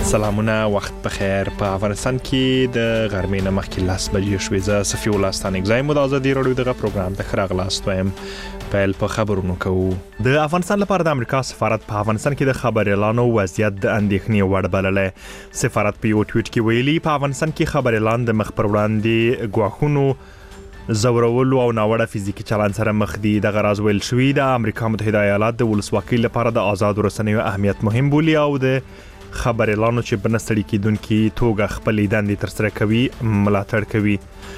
سلامونه، وخت بخیر. په افغانستان کې د غرمې نه مخکې 10 بجې شوې. زه صفي الله ستانک زایم د ازادي راډیو دغه پروګرام ته راغلاست وایم. پیل په خبرونو کوو. د افغانستان لپاره د امریکا سفارت په افغانستان کې د خبري اعلانو وضعیت د اندېښنې وړ بللی. سفارت په یو ټویټ کې ویلي په افغانستان کې خبري اعلان د مخ پر وړاندې ګواښونو زورولو او ناوړه فزیکی چلند سره مخ دي. د غراز ویل شوی د امریکا متحده ایالات د ولسواکۍ لپاره د آزاد رسنیو اهمیت مهم بولي او د خبر اعلانو چې بنستړي کیدونکو توګه خپل دندې تر سره کوي ملاتړ کوي.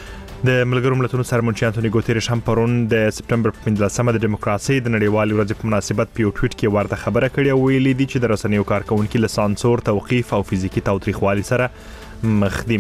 د ملګرو ملتونو سرمنشي انټونی ګوتریش هم پرون د سپټمبر په 15مه د دیموکراسي د نړیوالې ورځې په مناسبت په یو ټویټ کې ورته خبره کړې او ویلي دي چې د رسنیو کارکونکو له سانسور، توقيف او فزیکی تاوتریخوالي سره مخ دي.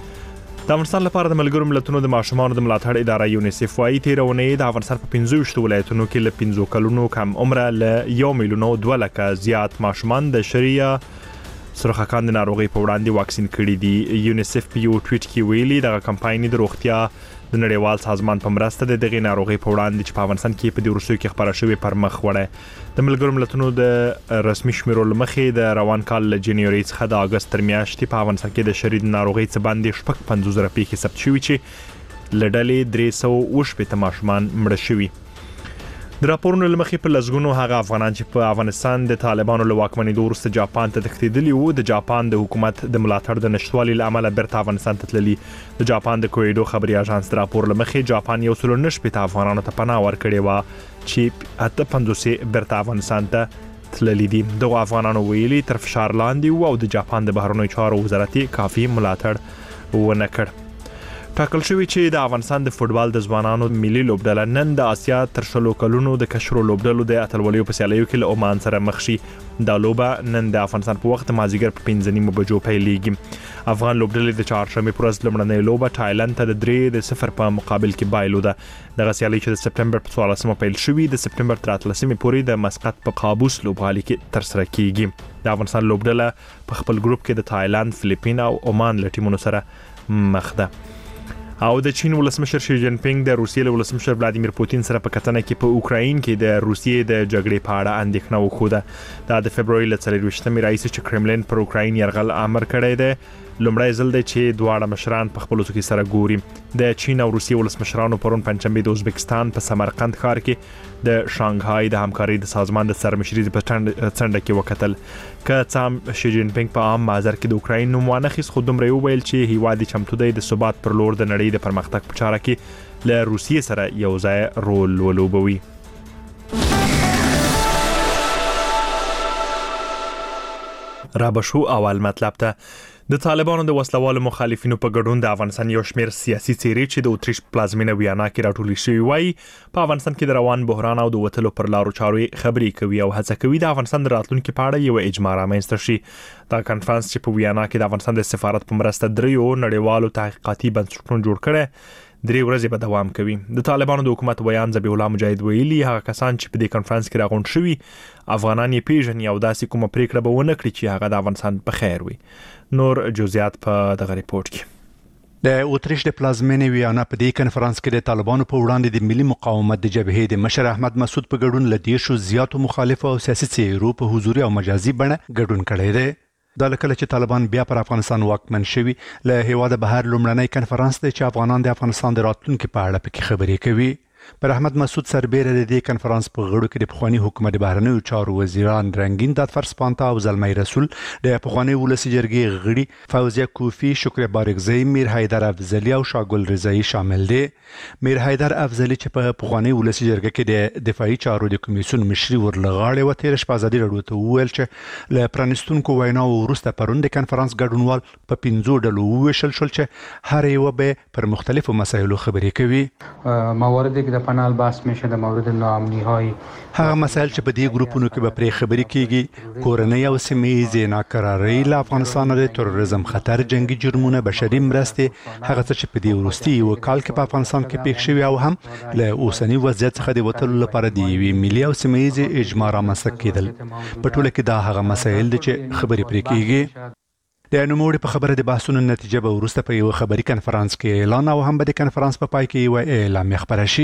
د افغانستان لپاره د ملګرو ملتونو د ماشومانو د ملاتړ اداره یونیسف وايي تیرونې د افغانستان په 15 ولایتونو کې له 15 کلونو کم عمره له 1 میلیون 2 لکه زیات ماشومان د شریعه سرخکان د ناروغي په وړاندې واکسین کړي دي. یونیسف په یو ټویټ کې ویلي د کمپاین د روغتیا د نړیوال سازمان په مرسته د دغه ناروغي په وړاندې چې په افغانستان کې په دې وروستیو کې خبره شوې پر مخ وړه. د ملګرو ملتونو د رسمي شمیرو لمخې د روان کال له جنوري څخه د اگست تر میاشتې په افغانستان کې د شرید ناروغي څخه باندې 55 پیښې ثبت شوې چې لړلې 380 ماشومان مړه شوي. د راپورونو لمخې په لزګونو هغه افغانان چې په افغانستان د طالبانو له واکمنۍ وروسته جاپان ته تښتېدلي وو د جاپان د حکومت د ملاتړ د نشټوالي له امله بیرته افغانستان ته تللي. د جاپان د کویډو خبري اژانس د راپور لمخې جاپان یو څلور نشپې افغانانو ته پناه ورکړې و چې 58 بیرته افغانستان ته تللي دي. دغه افغانانو ویلي تر فشار لاندې وو او د جاپان د بهرنیو چارو وزارت کافي ملاتړ ونه کړ. ټاکل شوی چې د افغانستان د فوتبال د ځوانانو ملي لوبډله نن د آسیا تر شلو کلونو د کشرو لوبډلو د اتلولیو په سیالیو کې له عمان سره مخ شي. دا لوبه نن د افغانستان په وخت مازیګر په 5 بجو پیلېږي. افغان لوبډلې د چهارشنبه پر ورځ لومړنۍ لوبه تایلند ته د 3-0 په مقابل کې بایلوده. دغه سیالي چې د سپټمبر په 14مه پیل شوې د سپټمبر تر 13مه پورې د مسقط په قابوس لوبغالي کې تر سره کیږي. د افغانستان لوبډله په خپل ګروپ کې د تایلند، فلیپین او عمان له ټیمونو سره مخ ده. او د چین ولسمشر شي جین پینګ د روسیې له ولسمشر ولادیمیر پوتین سره په کتنه کې په اوکراین کې د روسیې د جګړې په اړه اندېښنه وښوده. دا د فبرवरी له 24مې راځي چې کرملین پر اوکراین یرغل امر کړی دی. لومړی ځل دی چې دواړه مشران په خپلو کې سره ګوري. د چین او روسیې ولسمشرانو پرون پنځشنبه د ازبکستان په سمرقند ښار کې د شانګهای د همکارۍ د سازمان د سرمشري په څنډه کې وکتل. که څام شي جین پینګ په عام بازار کې د اوکراین نوم وانخیس خو دومره ویل چې هیواد چمتو دی د ثبات پر لور د نړۍ د پرمختګ په چاره کې له روسیې سره یو ځای رول ولوبوي. رابشو اول مطلب ته د طالبانو د وسلوالو مخالفینو په ګډون د افغانستان یو شمېر سیاسي څېرې چې د اتریش پلازمینه ویانا کې راټولې شوې وای په افغانستان کې د روان بحران او د وټلو پر لارو چارو خبرې کوي او هڅه کوي د افغانستان د راتلونکو په اړه یو اجماع رامنځته شي. دا کانفرنس چې په ویانا کې د افغانستان د سفارت په مرسته دریو نړیوالو تحقیقاتي بنسټونو جوړ کړي 3 ورځې به دوام کوي. د طالبانو د حکومت ویان ذبیح الله مجاهد ویلي هغه کسان چې په دې کانفرنس کې راغونډ شوي افغانان یې پیژني او داسې کومه پریکړه به ونه کړي چې هغه د افغانستان په خیر وي. نور جزئیات په دغه ریپورت کې. د اتریش د پلازمینې ویانا په دې کانفرنس کې د طالبانو په وړاندې د ملي مقاومت د جبهې د مشر احمد مسعود په ګډون له 10 زیاتو مخالف او سیاسي څېرو په حضوري او مجازي بڼه ګډون کړی دی. دا لکه چې طالبان بیا پر افغانستان واکمن شوي له هیواده بهر لومړنی کانفرنس دی چې افغانان د افغانستان د راتلونکو په اړه پکې خبرې کوي. پر احمد مسعود سربېره د دې کانفرنس په غړو کې د پخوانی حکومت بهرنیو چارو وزیران رنگین دادفر سپانتا او زلمی رسول، د پخوانی ولسی جرګې غړي فوزیه کوفی، شکر بارګزی، میر حیدر افضلی او شاګل رضایی شامل دي. میر حیدر افضلی چې په پخوانی ولسی جرګه کې د دفاعي چارو د کمیسیون مشري ورلغاړي و تیر شپه ازادي راډیو ته وویل چې له پرانستونکو ویناو وروسته پرون د کانفرنس ګډونوال په 5 ډلو وویشل شول چې هر یو به پر مختلفو مسایلو خبرې کوي. موارد د پنال بحث میشه د مورد ناامنی های هغه مسایل چې په دې ګروپونو کې به پرې خبرې کیږي، کورنۍ او سیمه‌یزې ناکرارۍ، له افغانستان د تروریزم خطر، جنگي جرمونه، بشري مرستې، هغه څه چې په دې وروستي یو کال کې په افغانستان کې پېښ شوي او هم له اوسنی وضعیت څخه د وټلو لپاره د یوې ملي او سیمه‌یزې اجماع رامنځته کېدل. په ټوله کې دا هغه مسایل دي چې خبرې پرې کیږي. د نوموړي په خبره د بحثونو نتیجه به وروسته په یو خبري کانفرنس کې اعلان او هم به د کانفرنس په پای کې یو اعلامیه خبره شي.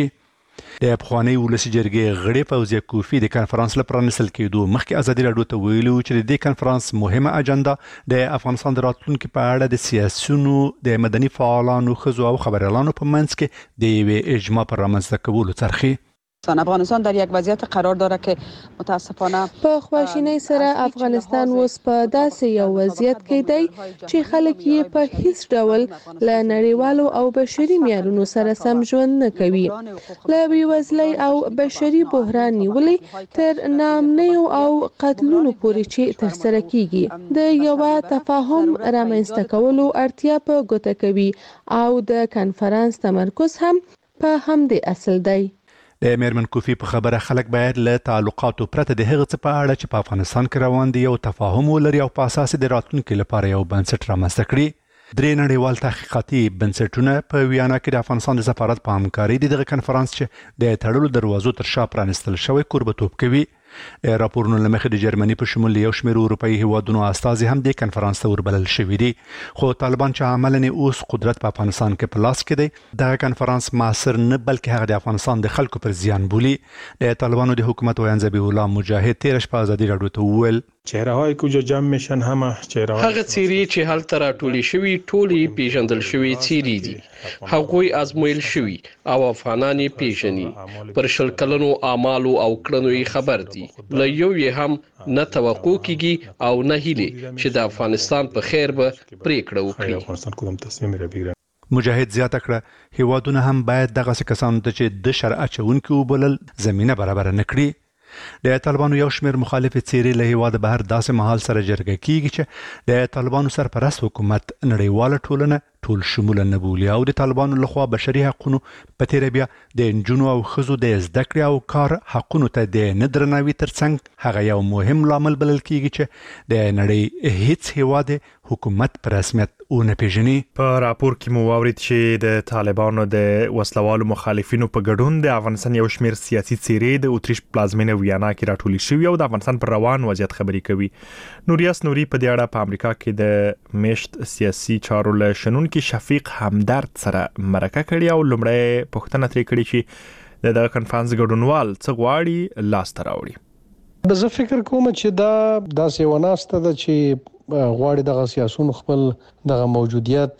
د افغاني ولسی جرګې غړي فوزیه کوفی د کانفرنس لپاره نسل کېدو مخکې ازادي راډیو ته ویلو چې د کانفرنس مهمه اجنډا د افغانستان د راتلونکي په اړه د سیاسيونو د مدني فعالانو خزو او خبريالانو په منځ کې د یوې اجماع پر رامنځته کولو ترخی افغانستان در یک وضعیت قرار داره که متاسفانه په خواشینۍ سره افغانستان اوس په داسې یو وضعیت کې دی چې خلک یې په هیڅ ډول له نړیوالو او بشري معیارونو سره سم ژوند نه کوي. له بېوزلۍ او بشري بحران نیولې تر ناامنیو او قتلونو پورې چې ترسره کیږي د یوه تفاهم رامنځته کولو اړتیا په ګوته کوي او د کانفرنس تمرکز هم په همدې اصل دی. د میرمن کوفی په خبره خلک باید له تعلقاتو پرته د هغه څه په اړه چې په افغانستان کې روان دي یو تفاهم ولري او په اساس د راتلونکي لپاره یو بنسټ رامنځته کړي. درې نړیوال تحقیقاتي بنسټونه په ویانا کې د افغانستان د سفارت په همکاري دغه کنفرانس چې د تړلو دروازو تر شا پرانستل شوی کوربتوب کوي. راپورونه لمخې د جرمني په شمول یو شمېر اروپایي هیوادونو استازي هم د کنفرانس ته وربلل شوي دي، خو طالبان چې عملاً اوس قدرت په افغانستان کې په لاس کې دی دغه کنفرانس معاصر نه بلکې هغه د افغانستان د خلکو پر زیان بولي. د طالبانو د حکومت ویان ذبیح الله مجاهد تیر شپه ازادي راډیو ته وویل چهره‌های کجا جمع میشن همه چهره‌های هغه څیرې چې هلته راټولې شوي ټولې پیژندل شوي څیرې دي، هغوی ازمویل شوي او افغانان یې پیژني، پر شل کلنو اعمالو او کړنو یې خبر دي، له یو یې هم نه توقع کیږي او نه هیله چې د افغانستان په خیر به پریکړه وکړي. افغانستان کوم تصمیم بگیره. مجاهد زیاته کړه هیوادونه هم باید دغه کسانو ته چې د شرع اچونکو وبلل زمينه برابر نه کړي. د طالبانو یو شمېر مخالف څیرې له هیواد بهر داسې مهال سره جرګه کیږي چې د طالبانو سرپرست حکومت نړیواله ټولنه ټول شمول نه بولي او د طالبانو لخوا بشري حقوقو په تیر بیا د انجونو او خزو د زده کړې او کار حقوقو ته د ندرناوي ترڅنګ هغه یو مهم لامل بلل کیږي چې د نړۍ هیڅ هیواد حکومت پر رسمیت ونه پیژني. په راپور کې مو واورید چې د طالبانو د وسلوالو مخالفینو په ګډون د افغانستان یو شمېر سیاسي څیرې د اتریش پلازمینه ویانا کې راټولې شوي او د افغانستان پر روان وضعیت خبرې کوي. نوریاس نوري په دې اړه په امریکا کې د میشت سیاسي چارو له شنونکي شفیق همدرد سره مرکه کړې او لومړی پوښتنه ترې کړې چې د کنفرانس ګډونوال څه غواړي لاس ته راوړي. زه فکر کوم چې دا داسې وناسته ده چې غواړي دغه سیاسون خپل دغه موجودیت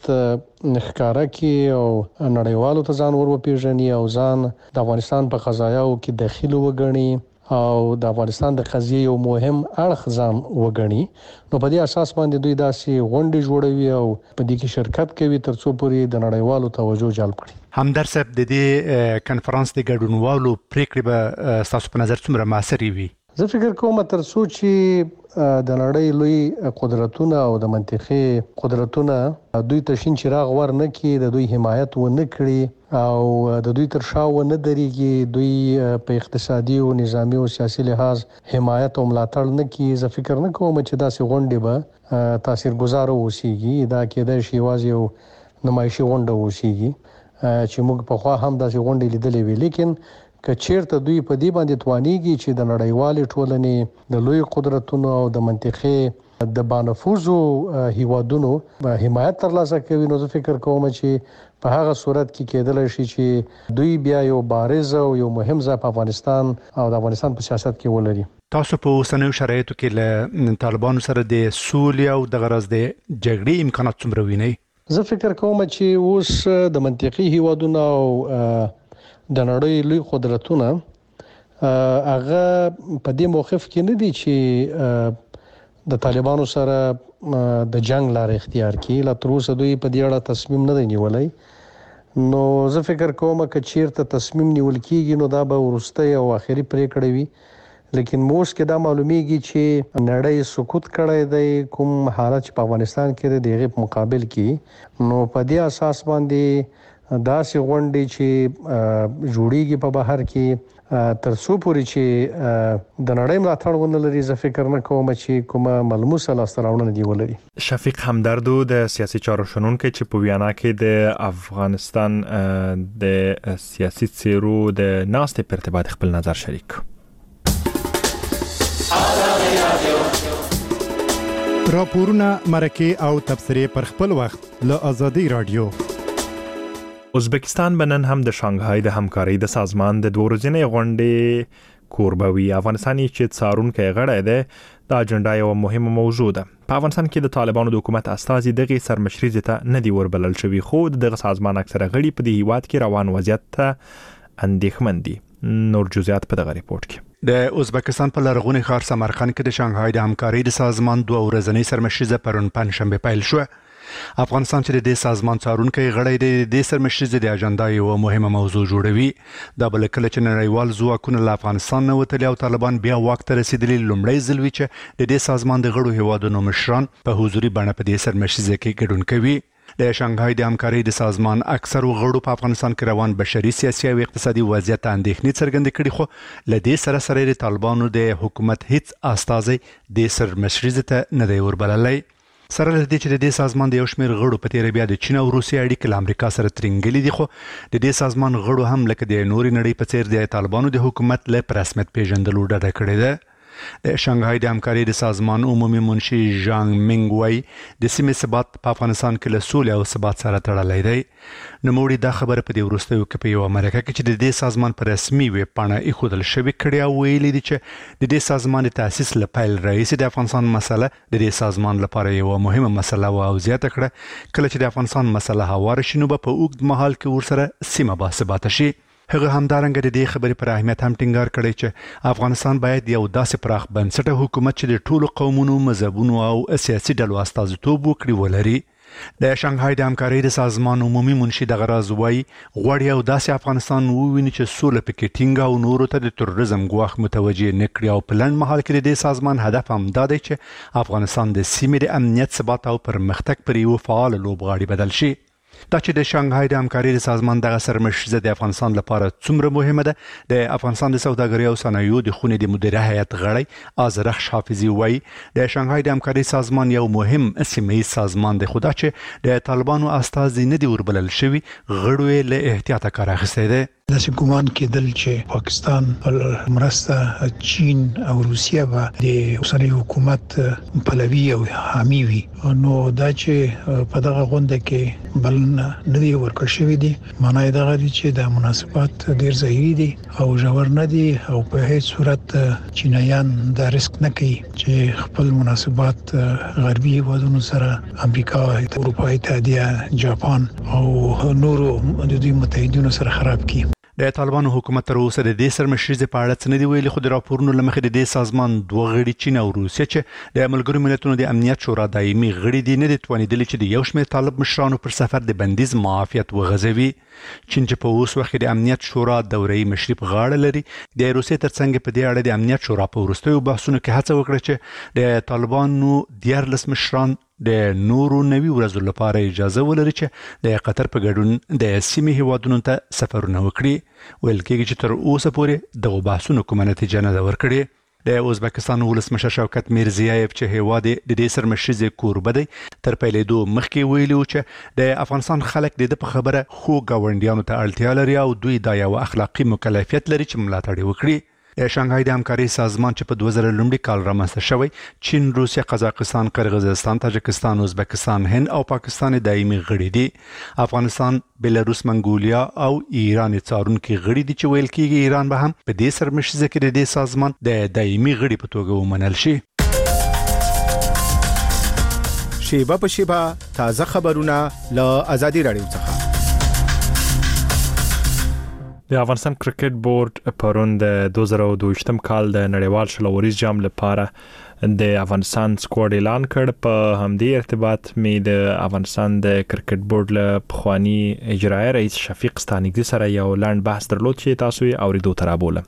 ښکارا کی او نړیوالو ته ځان ور وپیژني او ځان د افغانستان په قضایاو کې داخل وګڼي او د افغانستان د قضیې یو مهم اړخ ځان وګڼي. نو په دې اساس باندې دوی داسې غونډې جوړوي او په دې کې شرکت کوي ترڅو پورې د نړیوالو توجه جلب کړي. همدرد صاحب د دې کنفرانس د ګډونوالو پریکړې به تاسو په نظر څومره موثرې وي؟ زه فکر کوم ترڅو چې د نړۍ لوی قدرتونه او د منطقي قدرتونه دوی ته شین چراغ ور نه کړي، د دوی حمایت و نه کړي او د دوی تر شا و نه درېږي، دوی په اقتصادي او نظامی او سیاسي لحاظ حمایت او ملاتړ نه کړي، زه فکر نه کوم چې داسې غونډې به تاثیرګذار اوسيږي. دا کېدای شي یوازې یو نمایشي غونډه اوسيږي چې موږ په خوا هم داسې غونډې لیدلې وي، لیکن که چیرته دوی په دې باندې توانيږي چې د نړیوالې ټولنې د لوی قدرتونو او د منطقې د بانفوذو هیوادونو حمایت ترلاسه کوي، نو زه فکر کوم چې په هغه صورت کې کېدل شي چې دوی بیا یو بارز او یو مهم ځای په افغانستان او د افغانستان په سیاست کې ولري. تاسو په اوسنیو شرایطو کې له طالبانو سره د سولې او د غرض د جګړې امکانات څومره وینئ؟ زه فکر کوم چې اوس د منطقي هیوادونو او د نړۍ لوی قدرتونه هغه په دې موقف کې نه دي چې د طالبانو سره د جنگ لار اختیار کړي. لا تر اوسه دوی په دې اړه تصمیم نه دی نیولی. نو زه فکر کوم چې چیرته تصمیم نیول کیږي نو دا به ورسته او اخري پریکړه وي، لیکن موږ کې دا معلومیږي چې نړۍ سکوت کړی دی کوم حالت چې په افغانستان کې د هغې په مقابل کې. نو په دې اساس باندې داسې غونډې چې جوړیږي په بهر کې ترڅو پورې چې د نړۍ ملاتړ ونه لري، زه فکر نه کوم چې کومه ملموسه لاسته راوړنه دی ولري. شفیق همدردو د سیاسي چارو شنونکي چې په ویانا کې د افغانستان د سیاسي څیرو د ناستې په ارتباط خپل نظر شریک. راپورونه، مرکې او تبصرې پر خپل وخت له ازادي راډیو. ازبکستان بنن هم د شانګهای د همکارۍ د سازمان د 2 ورځې غونډې کوربوي. افغانستان چې څارونکي غړی دی دا اجنډا یو مهمه موضوع ده. په افغانستان کې د طالبانو د حکومت استازي دغه سرمشري ته نه دی وربلل شوی، خو دغه سازمان اکثره غړي په دې هیواد کې روان وضعیت ته اندېښمن دي. نور جزئیات په دغه ریپورت کې. د ازبکستان په لرغوني ښار سمرقند کې د شانګهای د همکارۍ د سازمان 2 ورځنۍ سرمشري پرون پنځشنبه پیل شو. افغانستان چې د دې سازمان څارونکي غړی دی د سرمشري د اجنډا یو مهمه موضوع جوړوي. دا بل کله چې نړیوال ځواکونه له افغانستان نه وتلي او طالبان بیا واک ته رسیدلي لومړی ځل وی چې د دې سازمان د غړو هیوادونو مشران په حضوري بڼه په دې سرمشري کې ګډون کوي. د شانګهای د همکارۍ د سازمان اکثر غړو په افغانستان کې روان بشري سیاسي او اقتصادي وضعیت اندېښنې څرګندې کړې، خو له دې سره د طالبانو د حکومت هیڅ استازي د سرمشري ته نه دی وربللی. سره له دې چې د دې سازمان د یو شمېر غړو په تیر بیا د چین او روسیې اړیکې له امریکا سره ترنګلې دي، خو د دې سازمان غړو هم لکه د نوري نړۍ په څیر د طالبانو د حکومت له رسمیت پیژندلو ډډه کړې ده. د شانګهای د همکارۍ د سازمان عمومي منشي ژانګ منګ وای د سیمې ثبات په افغانستان کې له سولې او ثبات سره تړلی دی. نوموړي دا خبره په دې وروستیو کې په یو امریکا کې چې د دې سازمان په رسمي ویب پاڼه ایښودل شوې کړې او ویلي دي چې د دې سازمان د تاسیس له پیل راهیسې د افغانستان مسله د دې سازمان لپاره یو مهمه مسله او زیاته کړه. کله چې د افغانستان مسله هواره شي نو په اوږد مهال کې ورسره سیمه باثباته شي. هغه همدارنګه د دې خبرې پر اهمیت هم ټینګار کړی چې افغانستان باید یو داسې پراخ بنسټه حکومت چې د ټولو قومونو، مذهبونو او سیاسي ډلو استازیتوب وکړي ولري. د شانګهای د همکارۍ د سازمان عمومي منشي دغه راز وایي غواړي او داسې افغانستان وویني چې سوله پکې ټینګه او نورو ته د تروریزم ګواښ متوجه نه کړي، او په لنډ مهال کې د دې سازمان هدف هم دا دی چې افغانستان د سیمې د امنیت، ثبات او پرمختګ پر یو فعال لوبغاړي بدل شي. دا چې د شانګهای د همکارۍ د سازمان دغه سرمشري د افغانستان لپاره څومره مهمه ده، د افغانستان د سوداګرۍ او صنایعو د خونې د مدیره هیئت غړی آذرخش حافظي وایي د شانګهای د همکارۍ سازمان یو مهم سیمه‌یز سازمان دی، خو دا چې د طالبانو استازي نه دی وربلل شوي غړو یې له احتیاطه کار اخیستی دی. داسې ګمان کېدل چې پاکستان په مرسته چین او روسیه به د اوسنۍ حکومت پلوي او حامي وي، نو دا چې په دغه غونډه کې بلنه نه دی ورکړل شوې دي، معنی یې دغه دی چې د مناسبات ډېر ظاهري دي او ژور نه دي او په هیڅ صورت چینایان دا ریسک نه کوي چې خپل مناسبات غربي هیوادونو سره امریکا، اروپا اتحادیه، جاپان او نورو د دوی متحدینو سره خراب کړي. د طالبانو حکومت تر اوسه د دې سرمشري په اړه څه نه دی ویلي، خو د راپورونو له مخې د دې سازمان 2 غړي چین او روسیه چې د ملګرو ملتونو د امنیت شورا دایمي غړي دي نه دي توانیدلي چې د یو شمېر طالب مشرانو پر سفر د بندیز معافیت وغځوي. چین چې په اوس وخت د امنیت شورا دوري مشري په غاړه لري، د روسیې ترڅنګ په دې اړه د امنیت شورا په وروستیو بحثونو کې هڅه وکړه چې د طالبانو 14 مشران د نورو 90 ورځو لپاره اجازه ولري چې د قطر په ګډون د سیمې هیوادونو ته سفرونه وکړي. ویل کېږي چې تر اوسه پورې دغه بحثونو کومه نتیجه نه ده ورکړې. د ازبکستان ولسمشر شوکت میرزیایف چې هیواد د دې سرمشري کوربه دی تر پیلېدو مخکې ویلي چې د افغانستان خلک د په خبره خو ګاونډیانو ته اړتیا لري او دوی دا یو اخلاقی مکلفیت لري چې ملاتړ وکړي. د شانګهای د همکارۍ سازمان چې په 2000 لومړي کال رامنځته شوی، چین، روسیه، قزاقستان، قرغیزستان، تاجکستان، ازبکستان، هند او پاکستان دایمي غړي دي. افغانستان، بلاروس، منګولیا او ایران څارونکي غړي دي چې ویل کېږي ایران به هم په دې سرمشري کې د دې سازمان د دایمي غړي په توګه ومنل شي. شیبه په شیبه تازه خبرونه له آزادي رادیو څخه. د افغانستان کرکټ بورډ پرون د 2022 کال د نړیوال شلوريز جام لپاره د افغانستان سکواډ اعلان کړ. په همدې ارتباط مې د افغانستان د کرکټ بورډ له پخوانی اجرایی رئیس شفیق ستانګزي سره یو لاند بحث درلود چې تاسو یې اوریدو تر ابوله.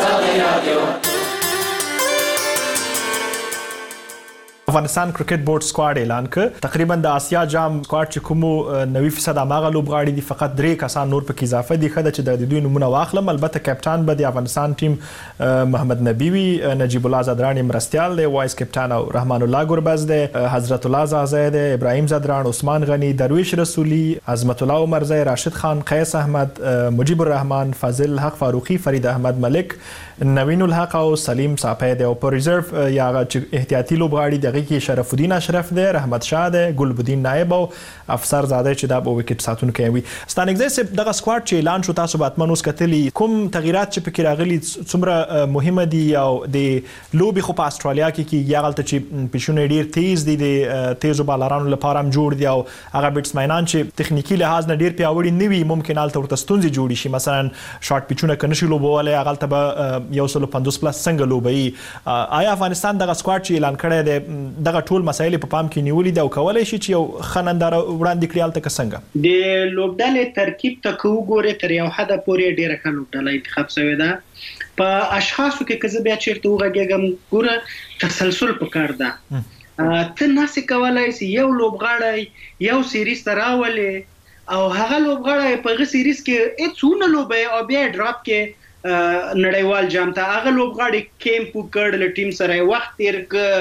افغانستان کرکټ بورډ سکواډ اعلان کړ. تقریبا د آسیا جام سکواډ چې کوم 90% هغه لوبغاړي دي، فقط 3 کسان نور پکې اضافه دي. خدای چې د دوی نمونه واخلم. البته کپټان به د افغانستان ټیم محمد نبی وي، نجیب الله زدرانی مرستيال دی، وایس کپټان او رحمان الله ګربز دی، حضرت الله زازی دی، ابراهیم زدران، عثمان غنی، درویش رسولی، عظمت الله عمرزی، راشد خان، قیس احمد، مجیب الرحمن، فاضل حق فاروقی، فرید احمد ملک، نوین الحق او سلیم صافی دی. او په ریزرو یا احتیاطي لوبغاړي دغه کې شرف الدین اشرف دی، رحمت شاه دی، ګلبدین نایب او افسر زاده چې دا په وکټ ساتونکی وي. ستانګزی صاحب دغه سکواډ چې اعلان شو تاسو به اتمن اوس کتلی کوم تغیرات چې پکې راغلي څومره مهمه دي او د لوبي خو په استرالیا کې یاغلته چې پیشونه ډیر تیز دي د تیزو بالرانو لپاره هم جوړ دي او هغه بیټسمنان چې تخنیکی لحاظ نه ډیر پیاوړي نه وي ممکن الته ورته ستونزې جوړي شي، مثلا شارټ پیچونه کنه شي لوبولای هغه به 150 پلس څنګه لوبي. آیا افغانستان دغه سکواډ چې اعلان کړی دی دغه ټول مسایل په پام کې نیولې دي او کولای شي چې یو خنندار وړاندې کړی الته څنګه د لوبډلې ترکیب ته کو ګوره تر یو حد پورې ډیره ښه لوبډله انتخاب شوې ده. په اشخاصو کې که زه بیا چیرته وغږیږم ګوره تسلسل پکار ده. ته ناسې کولای شي یو لوبغاړی یو سیریز ته راولې او هغه لوبغاړی په هغه سیریز کې هیڅونه لوبي او بیا ډراپ کې نړیوال جام ته هغه لوبغاړي کیمپ وکړ، له ټیم سره وخت تیر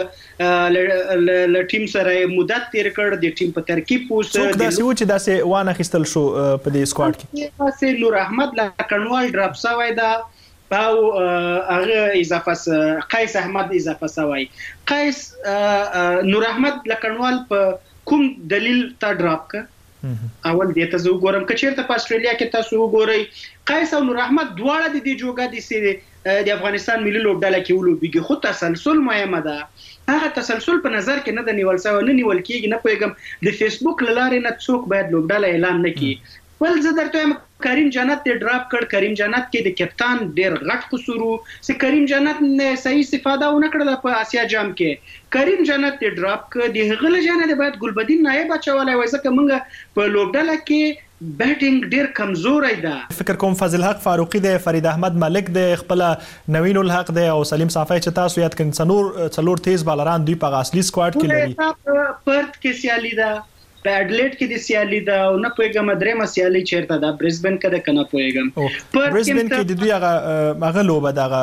ک، له ټیم سره مدت تیر کړ، د ټیم په ترکیب پوس څوک داسې و چې داسې وانه خستل شو په دې سکواډ کې. داسې نور احمد لکنوال ډراپ شوی ده او هغه اضافه قیس احمد اضافه شوی. قیس نور احمد لکنوال په کوم دلیل تا ډراپ ک؟ اول دې ته زه وګورم که چیرته په استرالیا کې تاسو وګورئ قیس او نور احمد دواړه د دې جوګه دي چې د افغانستان ملي لوبډله کې ولوبېږي، خو تسلسل مهمه ده. هغه تسلسل په نظر کې نه د نیول شوی، نه نیول کېږي. نه پوهېږم د فیسبوک له لارې نه څوک باید لوبډله اعلان نه کړي. بل زه درته وایم کریم جنت ته ډراپ کړ. کریم جنت کې د کپتان ډېر غټ قصور و چې کریم جنت نه صحیح استفاده ونه کړله په آسیا جام کې. کریم جنت ته ډراپ کړ. د هغه له جانه باید ګلبدین نایب اچولی وای ځکه موږ په لوبډله کې بیټینګ ډیر کمزوري ده. فکر کوم فضل حق فاروقی دی، فرید احمد ملک دی، خپل نوین الحق دی او سلیم صافی چې تاسو یاد کړئ څلور تیز بالران دوی په اصلي سکواډ کې لري. پرت کې سیالي ده، په اډلیډ کې د سیالي ده او نه پوهېږم درېمه سیالي چیرته ده، برزبن کې ده که نه پوهېږم. برزبن کې د دوی هغه لوبه دغه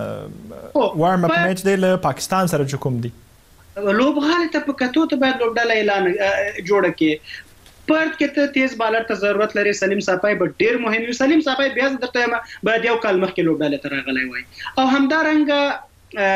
وارم اپ میچ دی له پاکستان سره چې کوم دی لوبغاړي ته په کتو ته باید لوبډله اعلان جوړه کړي. پرت کې ته تیز بالر ته ضرورت لري. سلیم صافی به ډیر مهم وي. سلیم صافی بیا درته باید یو کال مخکې لوبډله ته راغلی وای او همدارنګه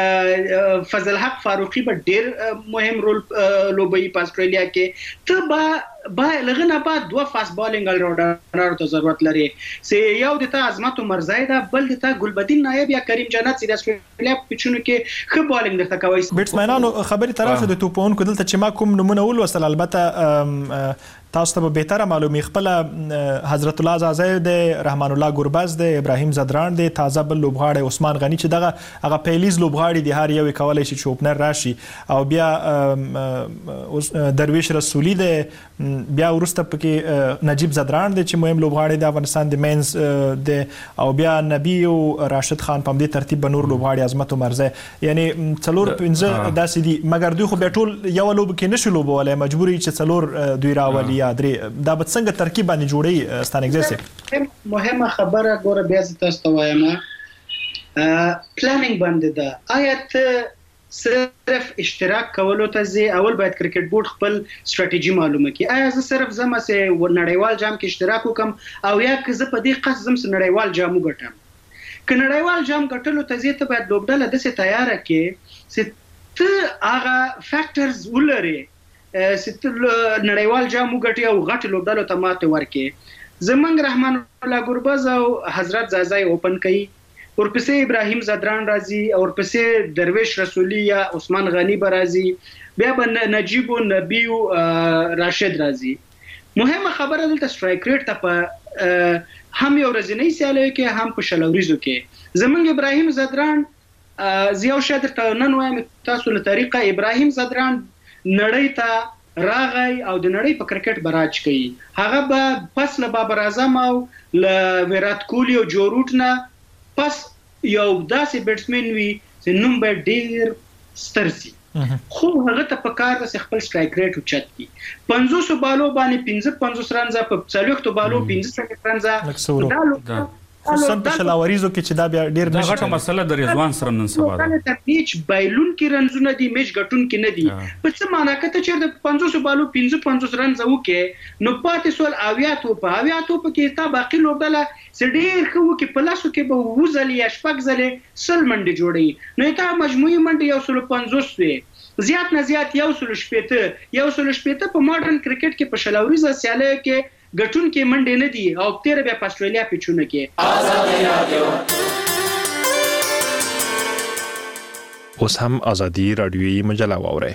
فضل حق فاروقی به ډیر مهم رول لوبي په استرالیا کې. ته با لغنه بعد دوه فاست بالینګ الراونډر ته ضرورت لري چې یو د ته عظمت مرزای ده، بل د ته ګلبدین نایب یا کریم جنت چې د استرالیا پچونو کې ښه بالینګ درته کوي. بیټسمنانو خبرې طرف د توپونکو دلته چې ما کوم نمونه ولوستل البته تاسو ته به بهتره معلومي. خپل حضرت الله زازی دی، رحمان الله ګربز دی، ابراهیم زدران دی، تازه بل لوبغاړی عثمان غنی چې دغه هغه پیلیز لوبغاړي دی، هر یو کولای شي چې اوپنر راشي او بیا درویش رسولی دی، بیا ورسته پکې نجیب زدران دی چې مهم لوبغاړی د افغانستان د مینز دی او بیا نبی او راشد خان په دې ترتیب به نور لوبغاړي عظمت مرزه، یعنی څلور پنځه داسې دي مګر دوی خو بیا ټول یو لوب کې نشي لوبولای، مجبوري چې څلور دوی راولي یا درې. دا به څنګه ترکیب باندې جوړي ستانګزی صاحب؟ مهمه خبره ګوره بیا زه تاسو ته وایم پلانینګ باندې ده. آیا ته صرف اشتراک کولو ته ځي؟ اول باید کرکټ بورډ خپل ستراتیژي معلومه کړي. آیا زه صرف زم سه نړیوال جام کې اشتراک وکم او یا که زه په دې قصد زم نړیوال جام وګټم؟ که نړیوال جام ګټلو ته ځي ته باید لوبډله داسې تیاره کړي چې ته هغه فیکټرز ولري چې نړیوال جام وګټي او غټ لوبډلو ته ماته ورکړي. زمنګ رحمان الله ګربز او حضرت زازی اوپن کوي، ورپسې ابراهیم زدران راځي او ورپسې درویش رسولی یا عثمان غنی به راځي، بیا به نجیب و نبی و راشد راځي. مهمه خبره دلته سټرایک ریټ ته په هم یو ورځنۍ سیالیو کې هم په شلوریزو کې زمنګ ابراهیم زدران زیاو شادر ته نن وایم تاسو له طریقه ابراهیم زدران نړۍ ته راغی او د نړۍ په کرکټ براج کوي. هغه به پس له بابر اعظم او له ویرات کوهلی او جو روټ نه پس یو داسې بیټسمن وي چې نوم به ډیر ستر سي، خو هغه ته په کار د خپل سټرایک ریټ اوچت کړي. 500 بالو باندې 50 رنزه په 40 بالو 15 رنزه خصوصا په شلاوریزو کې چې دا بیا ډیر نشي. دا غټه مسله د رضوان سره نن سبا ده. دا میچ بایلون کې رنزونه دي، میچ غټون کې نه دي. په څه معنا کته چې د 500 بالو 55 رنز وکې نو پاتې سول اویاتو کې تا باقي لوبډله سډیر خو کې پلاسو کې به وزل یا شپږ زله سل منډي جوړي نو تا مجموعي منډي 150 وي زیات نه زیات 180 په ماډرن کرکټ کې په شلوريزه سیاله کې ګټون کې منډې نه دي او 13 بیا په استرالیا پیچونه کې. اوس هم ازادي رادیویی مجله واورئ.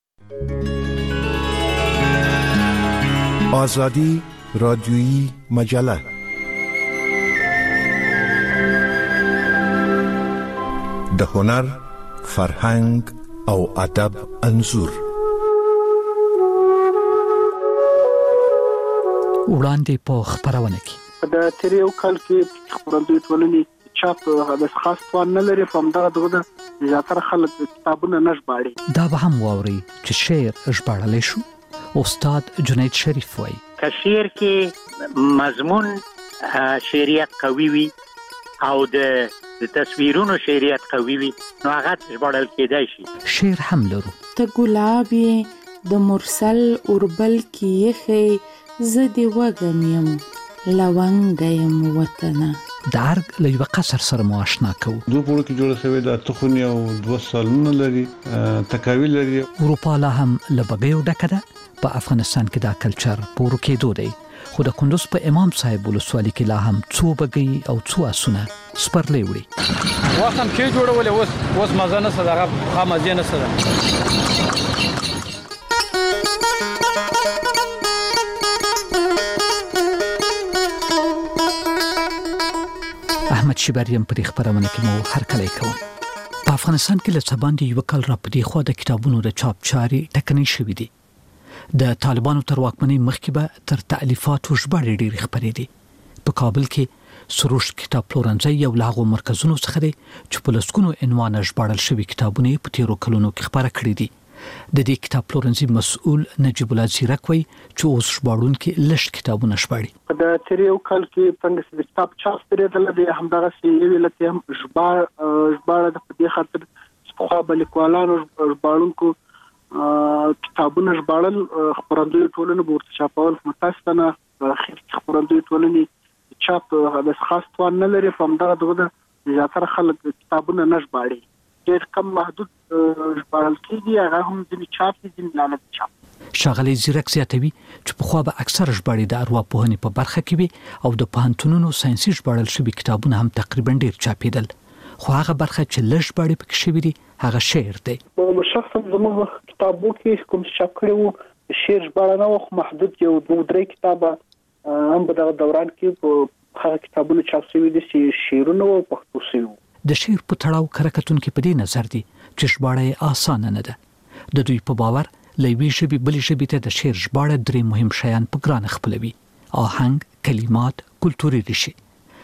ازادي رادیویی مجله د هنر، فرهنګ او ادب انځور. وړاندې په خبرونه کې د تیریو کال کې خبرندوی ټولنې چاپ د خاص توان نه لري، په همدغه دغه زیاتره خلک کتابونه نه ژباړي. دا به هم واوري چې شعر ژباړلی شو. استاد جنید شریف وایي که شعر کې مضمون شعریت قوي وي او د تصویرونو شعریت قوي وي نو هغه ژباړل کېدای شي. شعر هم لرو. ته ګلاب د مرسل اوربل کې یخې زدي وګم یم لونګ یم وطنه. د ارګ له یوه قصر سره مو آشنا کوو. دوه پوړو کې جوړه شوې ده، تخونی او 2 سالونه لري، تکاوی لري. اروپا لا هم له بګیو ډکه ده. په افغانستان کې دا کلچر پورو کېدو دی، خو د کندوز په امام صاحب ولسوالۍ کې لا هم څو بګۍ او څو اسونه سپرلی وړي. وخت هم کې جوړولې، اوس مزه نه څه دغه ښه مزې نه څه ده. احمد شیبریم په دې خبرونه کې مو هرکلی کوم. په افغانستان کې له څه باندې یوه کال را په دې خوا د کتابونو د چاپ چارې ټکنۍ شوي دي. د طالبانو تر واکمنۍ مخکې به تر تألیفاتو ژباړې ډېرې خپرېدې. په کابل کې سروش کتاب پلورنځی یو له هغو مرکزونو څخه دی چې په لسګونو عنوانه ژباړل شوي کتابونه یې په تېرو کلونو کې خپاره کړي دي. د دې کتاب پلورنځي مسؤل نجیب الله ځیرک وایي چې اوس ژباړونکي لږ کتابونه ژباړي. د تیریو کال کې څنګه د کتاب چاپ درېدل د همدغه یوې لته هم ژباړه د دې خاطر چې خو به لیکوالانو ژباړونکو کتابونه ژباړل خبرندوی ټولنه ورته چاپول متاسفانه خبرندوی ټولنې چاپ د خاص توان نه لري، په همدغه دغه زیاتره خلک کتابونه نه ژباړي. ډېر کم محدود ژباړل کېږي، هغه هم ځینې چاپ دي ځینې لا نه چاپ. ښاغلی ځیرک زیاتوي چې پخوا به اکثر ژباړې د ارواپوهنې په برخه کې وي او د پوهنتونونو ساینسي ژباړل شوي کتابونه هم تقریبا ډېر چاپېدل، خو هغه برخه چې لږ ژباړې پکې شوي دي هغه شعر دی. شخصا زموږ کتابو کې کوم چې چاپ کړي وو شعر ژباړه نه وه، خو محدود یو 2-3 کتابه هم په دغه دوران کې په هغه کتابونو چاپ شوي دي چې شعرونه وو پښتو شوي وو. د شعر په تړاو کره کتونکي په دې نظر دي چې ژباړه یې اسانه نه ده. د دوی په باور له یوې ژبې بلې ژبې ته د شعر ژباړه 3 مهم شیان په ګرانه خپلوي: آهنګ، کلمات، کلتوري ریښې.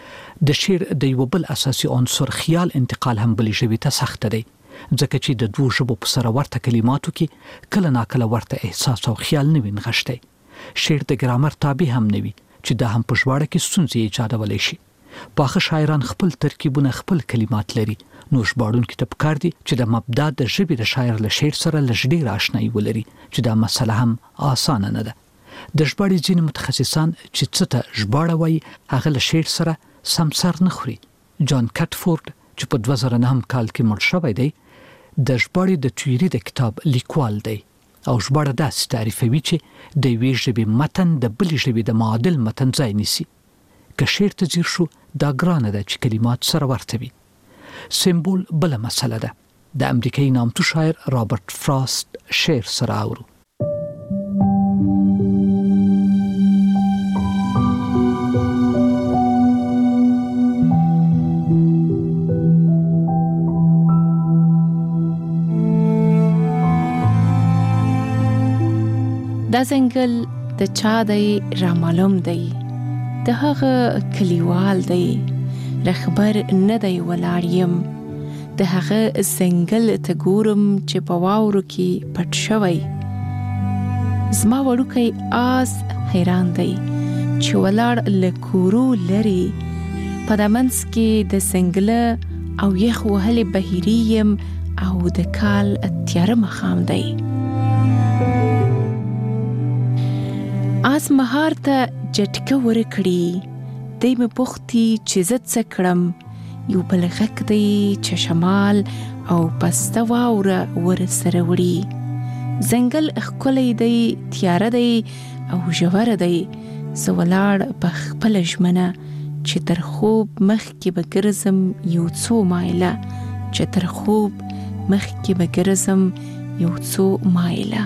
د شعر د یو بل اساسي عنصر خیال انتقال هم بلې ژبې ته سخت دی، ځکه چې د دوه ژبو په سره ورته کلماتو کې کله ناکله ورته احساس او خیال نه وي نغښتی. شعر د ګرامر تابع هم نه وي چې دا هم په ژباړه کې ستونزې ایجادولی شي. پاخه شاعران خپل ترکیبونه، خپل کلمات لري، نو ژباړونکي ته پکار دي چې د مبدا د ژبې د شاعر له شعر سره لږ ډېر آشنایي ولري، چې دا مسله هم اسانه نه ده. د ژباړې ځینې متخصصان چې څه ته ژباړه وایي هغه له شعر سره سم سر نه خوري. جان کټفورد چې په 2009 کال کې مړ شوی دی د ژباړې د تیوري د کتاب لیکوال دی او ژباړه داسې تعریفوي چې د یوې ژبې متن د بلې ژبې د معادل متن ځای نیسي. که شعر ته ځیر شو دا ګرانه ده چې کلمات سره ورته وي. سمبول بله مسله ده. د امریکایي نامتو شاعر رابرټ فراست شعر سره اورو. دا ځنګل د چا دی را معلوم دی، د هغه کلیوال دی، رخبر نه دی ولاړ یم، د هغه ځنګل ته ګورم چې په واورو کې پټ شوی. زما وړوکی آس حیران دی چې ولاړ له کورو لري، په دا منځ کې د ځنګله او یخ وهلې بهیري یم او د کال تیاره ماښام دی. آس مهار ته جټکه ورکړي، دی مې پوښتي چې زه څه کړم. یو بل غږ دی چې شمال او پسته واوره ورسره وړي. ځنګل ښکلی دی، تیاره دی او ژوره دی. زه ولاړ په خپله ژمنه چې تر خوب مخکې به ګرځم یو څو مایله، چې تر خوب مخکې به ګرځم یو څو مایله.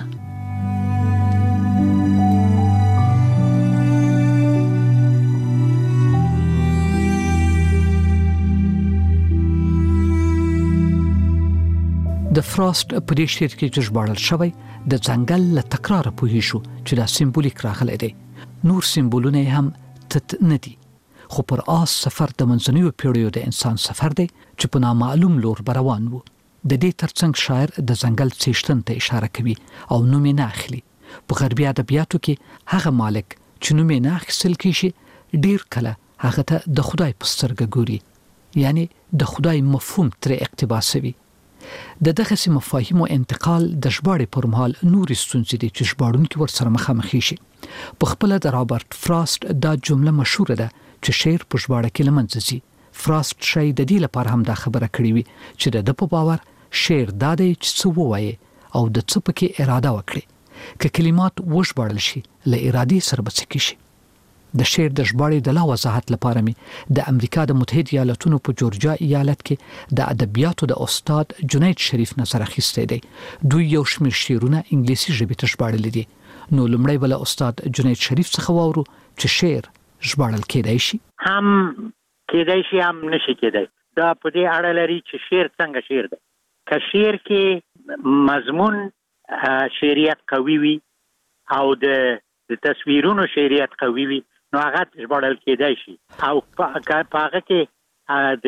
د فراسټ په دې شعر کې چې ژباړل شوی د ځنګل له تکرار پوهې شو چې دا سمبولیک راغلی دی. نور سمبولونه هم تت نه دي، خو پر آس سفر د منځنیو پیړیو د انسان سفر دی چې په نامعلوم لور روان وو. د دې ترڅنګ شاعر د ځنګل څښتن ته اشاره کوي او نوم یې نه اخلي. په غربي ادبیاتو کې هغه مالک چې نوم یې نه اخیستل کېږي ډیر کله هغه ته د خدای په سترګه ګوري، یعنی د خدای مفهوم ترې اقتباسوي. د دغه مفاهیمو انتقال د ژباړې پر مهال نورې ستونزې دي چې ژباړونکي ورسره مخامخ شي. په خپله د رابرټ فراسټ دا جمله مشهوره ده چې شعر په ژباړه کې له منځه ځي. فراسټ شاید د دې لپاره هم دا خبره کړې وي چې د ده په باور شعر دا دی چې څه ووایي او د څه پکې اراده وکړي. که کلمات وژباړل شي له ارادې سره به څه کیږي. د شعر د ژباړې د لا وضاحت لپاره مې د امریکا د متحده ایالاتونو په جورجیا ایالت کې د ادبیاتو د استاد جنید شریف نظر اخیستی دی. دوی یو شمېر شعرونه انګلیسي ژبې ته ژباړلي دي. نو لومړی به له استاد جنید شریف څخه واورو چې شعر ژباړل کېدای شي. هم کېدای شي هم نشي کېدای. دا په دې اړه لري چې شعر څنګه شعر دی. که شعر کې مضمون شعریت قوي وي او د تصویرونو شعریت قوي وي نو هغه ژباړل کېدای شي. او په هغه کې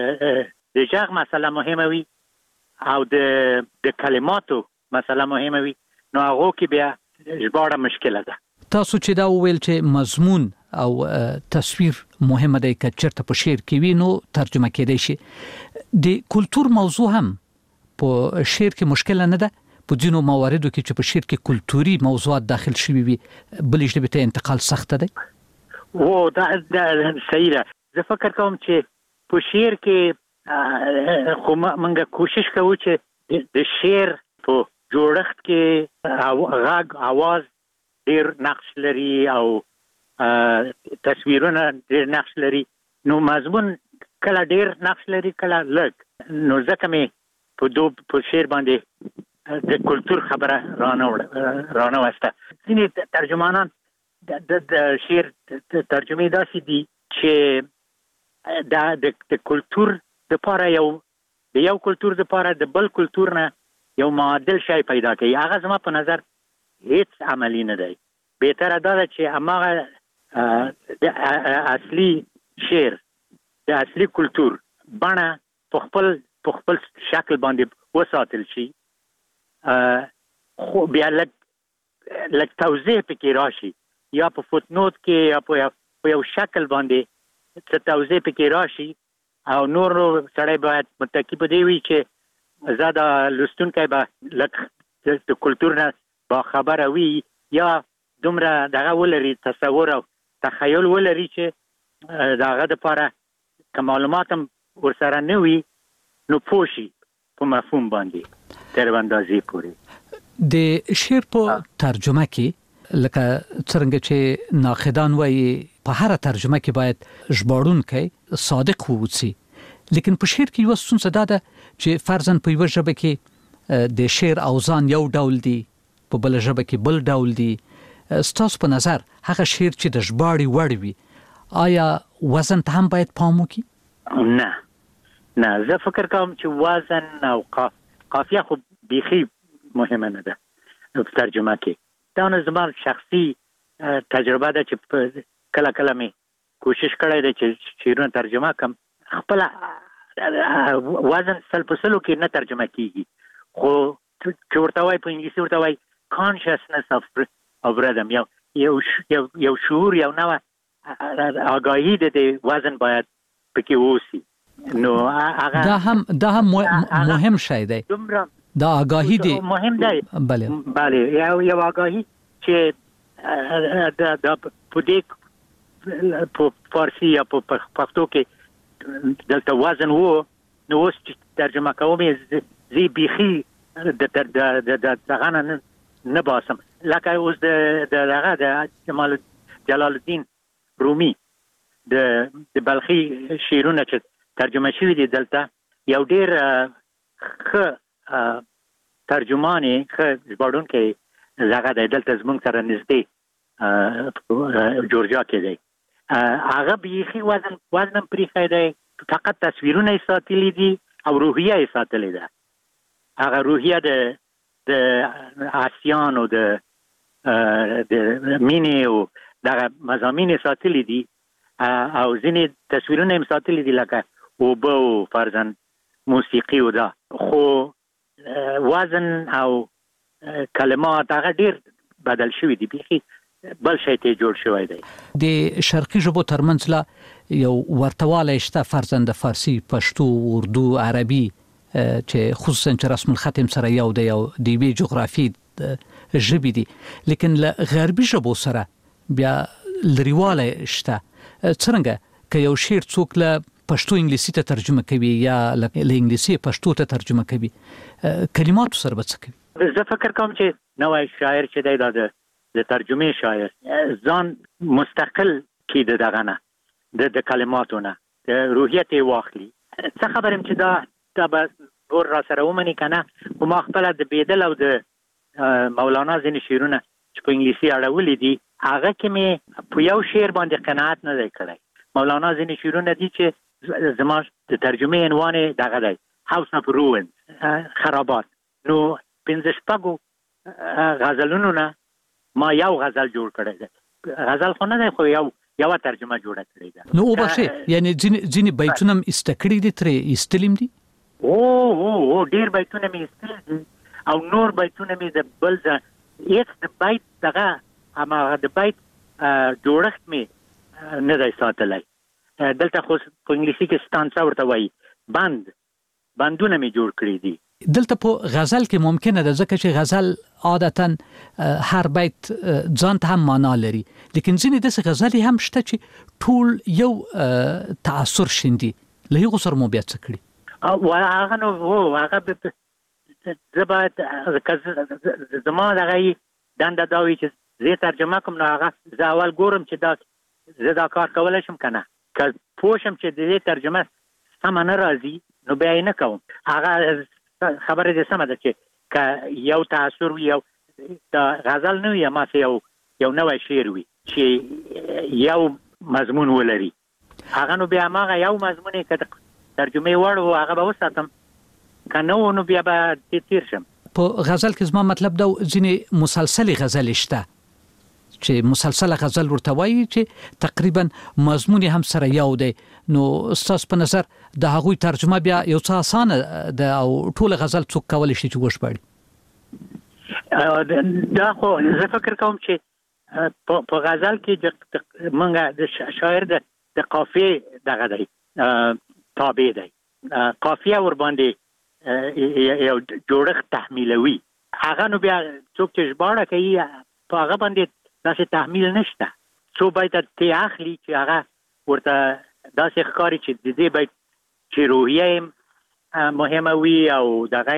د ژغ مسله مهمه وي او د کلماتو مسله مهمه وي نو هغه کې بیا ژباړه مشکله ده. تاسو چې دا وویل چې مضمون او تصویر مهمه دی که چېرته په شعر کې وي نو ترجمه کېدای شي. د کلتور موضوع هم په شعر کې مشکله نه ده. په ځینو مواردو کې چې په شعر کې کلتوري موضوعات داخل شوي وي بلې ژبې ته انتقال سخته دی. دا صحیح ده. زه فکر کوم چې په شعر کې خو موږ کوشش کوو چې د شعر په جوړښت کې غږ اواز ډیر نقش لري او تصویرونه ډیر نقش لري. نو مضمون کله ډیر نقش لري کله لږ. نو ځکه مې په شعر باندې د کلتور خبره رانه وسته. ځینې ترجمانان د شعر ترجمې داسې دي چې د کلتور دپاره د یو کلتور دپاره د بل کلتور نه یو معادل شی پیدا کوي. هغه زما په نظر هیڅ عملی نه دی. بهتره دا ده چې هماغه د اصلي شعر د اصلي کلتور بڼه په خپل شکل باندې وساتل شي. خو بیا لږ توضیح پکې راشي یا په فوتنوت کې یا په یو شکل باندې څه توضیح پکې راشي او نور سړی باید متکی په دی وي چې زه د لوستونکی به لږ د کلتور نه باخبره وي یا دومره دغه ولري تصور او تخیل ولري چې د هغه دپاره که معلومات هم ورسره نه وي نو پوه شي په مفهوم باندې تر اندازې پورې. د شعر په ترجمه کې لکه څرنګه چې ناقدان وایي په هر ترجمه کې باید ژباړونکی صادق واوسي. لیکن په شعر کې یو ستونزه دا ده چې فرضاً په یوه ژبه کې د شعر اوزان یو ډول دي په بله ژبه کې بل ډول دي. ستاسو په نظر هغه شعر چې د ژباړې وړ وي آیا وزن ته هم باید پام وکړي؟ نه زه فکر کوم چې وزن او قافیه خو بیخي مهمه نه ده په ترجمه کې. دا نو زما شخصي تجربه ده چې کله کله مې کوشش کړی دی چې شعرونه ترجمه کړم. خپله وزن سل په سلو کې نه ترجمه کېږي خو چې ورته وایي په انګلیسي ورته وایي consciousness of rhythm یو شعور یو نوع آگاهی د وزن باید پکې اوسي. نو دا هم مهم شی دی. دا آگاهی دی مهم دی. بله یو آگاهی چې د په فارسی یا په پښتو کې دلته وزن وو نو اوس ترجمه کوم زی بيخي د څنګه نه باسم لکه اوس د هغه د جلال الدین رومي د بلخي شعرونه چې ترجمه شوی دي دلته یو ډیر ترجمانی ژباړونکی هغه د دلته زمونږ سره نږدې جورجیا کې دی هغه بيخي وزن پرې دی فقط تصویرونه ساتلي دي او روحیه ساتلې ده هغه روحیه د آسیان او د مینې او دغه مضامین ساتلي دي او ځینې تصویرونه هم ساتلي دي لکه اوبه او فرزن موسیقي او دا خو وزن او کلمات هغه ډیر بدل شوی دي بيخي بل شي ته جوړ شوی دی د شرقي ژبو ترمنځ لا یو ورتواله شته فرزند د فارسی پښتو اردو عربي چې خصوصا چې رسم الخط سره یو دی او د وی جغرافي ژبې دي لیکن له غربي ژبو سره بیا لريواله شته څنګه که یو شعر څوک له پښتو انګلیسي ته ترجمه کوي یا له انګلیسي پښتو ته ترجمه کوي کلمات سره څه کوي زه فکر کوم چې نوای شاعر چې دی د ترجمه شاعر ځان مستقل کیده دغه نه د کلماتونه د روحیت واخلي څه خبرم چې دا به ور را سره ومني کنه او ما خپل د بیدل او د مولانا ځینې شعرونه چې په انګلیسي اړولې دي هغه کې مې په یو شعر باندې قناعت نه دی کړی مولانا ځینې شعرونه دي چې زما د ترجمه عنوان دغه دی هاوس اف روین خرابات نو 15 شپږو غزلونو نه ما یو غزل جوړ کړی دی غزل خو نه دی خو یو ترجمه جوړه کړې ده نو وبخښه یعنی ځینې بیتونه استکړې دي ترې استلم دي او ډیر بیتونه مې استل دي او نور بیتونه مې د بل هیڅ د بیت دغه اما د بیت جوړښت مې نه دی ساتلی دلته خو په انګلیسي کې ستانسا ورته وایي بندونه مې جوړ کړی دي دلته په غزل کې ممکنه ده ځکه چې غزل عادتا هر بیت ځان ته هم معنا لري لیکن ځینې داسې غزلې هم شته چې ټول یو تاثر شیندي له هغو سره مو بیا څه کړي او هغه نو هغه زه زما دغه دنده دا وي چې زه ترجمه کوم نو هغه زه اول ګورم چې زه دا کار کولی شم که نه که پوه شم چې د دې ترجمه سمه نه راځي نو بیا یې نه کوم هغه خبره دې سمه ده چې که یو تاثر وي یو د غزل نه وي هماسې یو نوی شعر وي چې یو مضمون ولري هغه نو بیا هماغه یو مضمون یې که ترجمه وړ و هغه به وساتم که نه و نو بیا به تیر شم په غزل کې زما مطلب دا ځینې مسلسلې غزلې شته چې مسلسله غزل ورته وایي چې تقریبا مضمون هم سره یو دی نو ستاسو په نظر د هغوی ترجمه بیا یو څه اسانه ده او ټول غزل څوک کولی شي چې وژباړي دا خو زه فکر کوم چې په غزل کې موږ د شاعر د قافیې دغه دی تابع دی قافیه ور باندې یو جوړښت تحمیلوي هغه نو بیا څوک چې ژباړه کوي په هغه باندې داسې تحمیل نشته څو بیت ته اخلي چې هغه ورته داسې ښکاري چې د دې بیت چې روحیه مهمه وي او دغه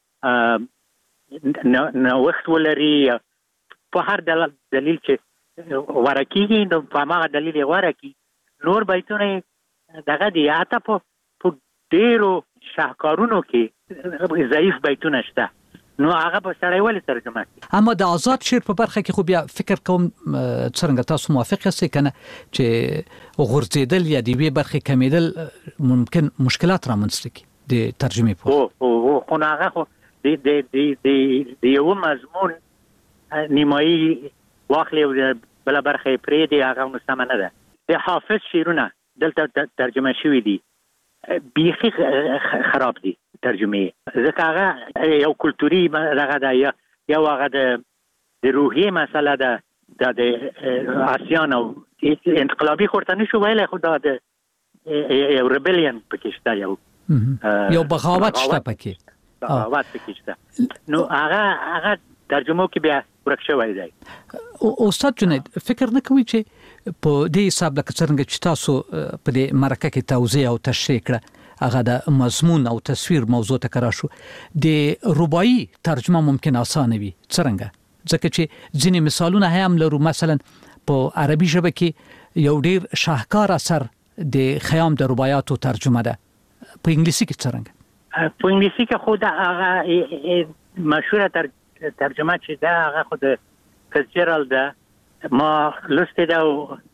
نوښت ولري په هر دلیل چې غوره کېږي نو په هماغه دلیل یې غوره کړي نور بیتونه دغه دي حتی په ډېرو شاهکارونو کې ضعیف بیتونه شته نو هغه به سړی ولې ترجمه کړي اما د آزاد شعر په برخه کې خو بیا فکر کوم څرنګه تاسو موافق یاستئ که نه چې غورځېدل یا د یوې برخې کمیدل ممکن مشکلات رامنځته کړي د ترجمې په خو نو هغه خو د یو مضمون نیمایي واخلي او بله برخه یې پرېږدي هغه نو سمه نه ده د حافظ شعرونه دلته ترجمه شوي دي بیخي خراب دي ترجمه ځکه هغه یو کلتوري دغه ده یو هغه د روحیې مسله ده د آسیان او انقلابي خورته نشو ویلی خو دا د یو ریبلیون پکې شته یو بغاوت شته پکې بغاوت پکې شته نو هغه ترجمه کې بیا ورک شوی دی استاد جنید فکر نه کوي چې په دې حساب لکه څنګه چې تاسو په دې مرکه کې توضیح او تشریح کړه هغه د مضمون او تصویر موضوع ته کرا شو د رباعي ترجمه ممکن اسانه وي څنګه ځکه چې ځینې مثالونه هم لرو مثلا په عربي ژبه کې یو ډیر شاهکار اثر د خیام د رباعیاتو ترجمه ده په انګلیسي کې څنګه په انګلیسي کې خو دا هغه مشهوره ترجمه چې دا هغه خو د فیتزجرالد ده ما لسته ده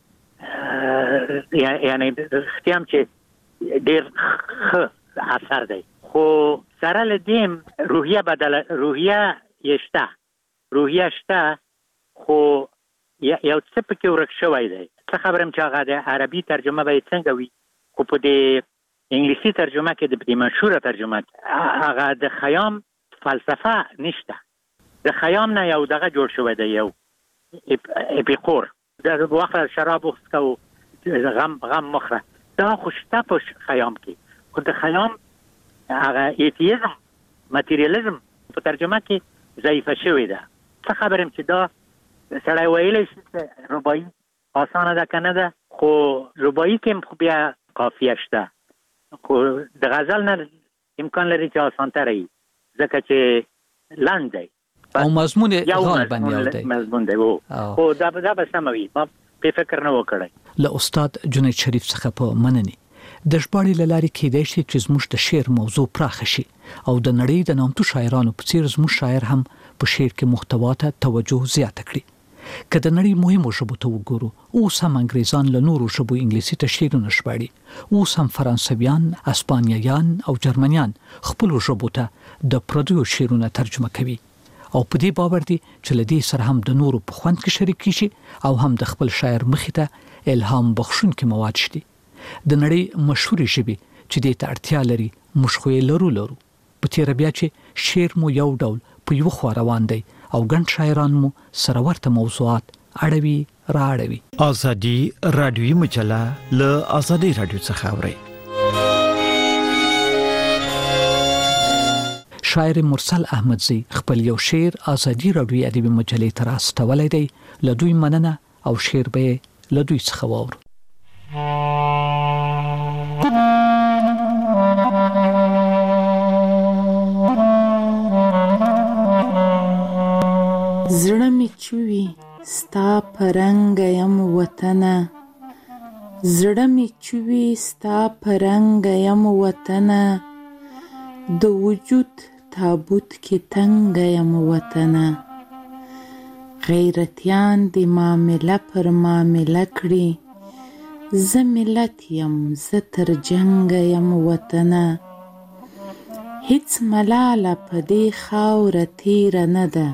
یعنی اختیام چې ډیر اثر دی خو سره لدیم روحیه بدل روحیه شته خو یو څه پکې ورک شوی دی څه خبرم چې هغه د عربي ترجمه به څنګه وي خو په دې انګلیسي ترجمه کې د مشهوره ترجمه هغه د خیام فلسفه نشته د خیام نه یو دغه جوړ شوی دی یو اپیقور د وخت شراب وسکو غم مخره دا خوشته په خیام کې خو د خیام هغه ایتیزم ماتریالیزم په ترجمه کې ضعیفه شوی ده څه خبرم چې دا سړی ویلی شي چې رباعي آسانه ده که نه ده خو رباعي کې خو بیا قافیه شته خو د غزل نه امکان لري چې آسانتره وي ځکه چې لنډ دی او مضمون غالبا یو دی مضمون دی خو دا به سموي ما په فکر نه وکړی له استاد جنید شریف څخه په مننې د ژباړې له لارې کېدای شي چې زموږ د شعر موضوع پراخه شي او د نړۍ د نامتو شاعرانو په څیر زموږ شاعر هم په شعر کې محتوا ته توجه زیاته کړي که د نړۍ مهمو ژبو ته وګورو اوس هم انګریزان له نورو ژبو انګلیسي ته شعرونه ژباړي اوس هم فرانسویان اسپانیایان او جرمنیان خپلو ژبو ته د پردیو شعرونه ترجمه کوي او په دې باور دي چې لدې سره هم د نورو په خوند کې شریک شي او هم د خپل شاعر مخې ته الهام بخښونکي مواد شي د نړۍ مشهورې ژبې چې دې ته اړتیا لري موږ خو یې لرو په تیر بیا چې شعر مو یو ډول په یو خوا روان دی او ګڼ شاعران مو سره ورته موضوعات اړوي راړوي ازادي رادیوي مجله له ازادي رادیو څخه اوري شاعر مرسل احمدزی خپل یو شعر ازادي رادیوي ادبي مجلې ته راستولی دی له دوی مننه او شعر به له دوی څخه واورو زړه می چوي ستا پرنګ یم وطنه زړه می چوي ستا پرنګ یم وطنه د وجود تابوت کې تنګ یم وطنه غیرتیان د معامله پر معامله کړي زه ملت یم زه تر جنګ یم وطنه هیڅ ملاله په دې خاوره تیره نه ده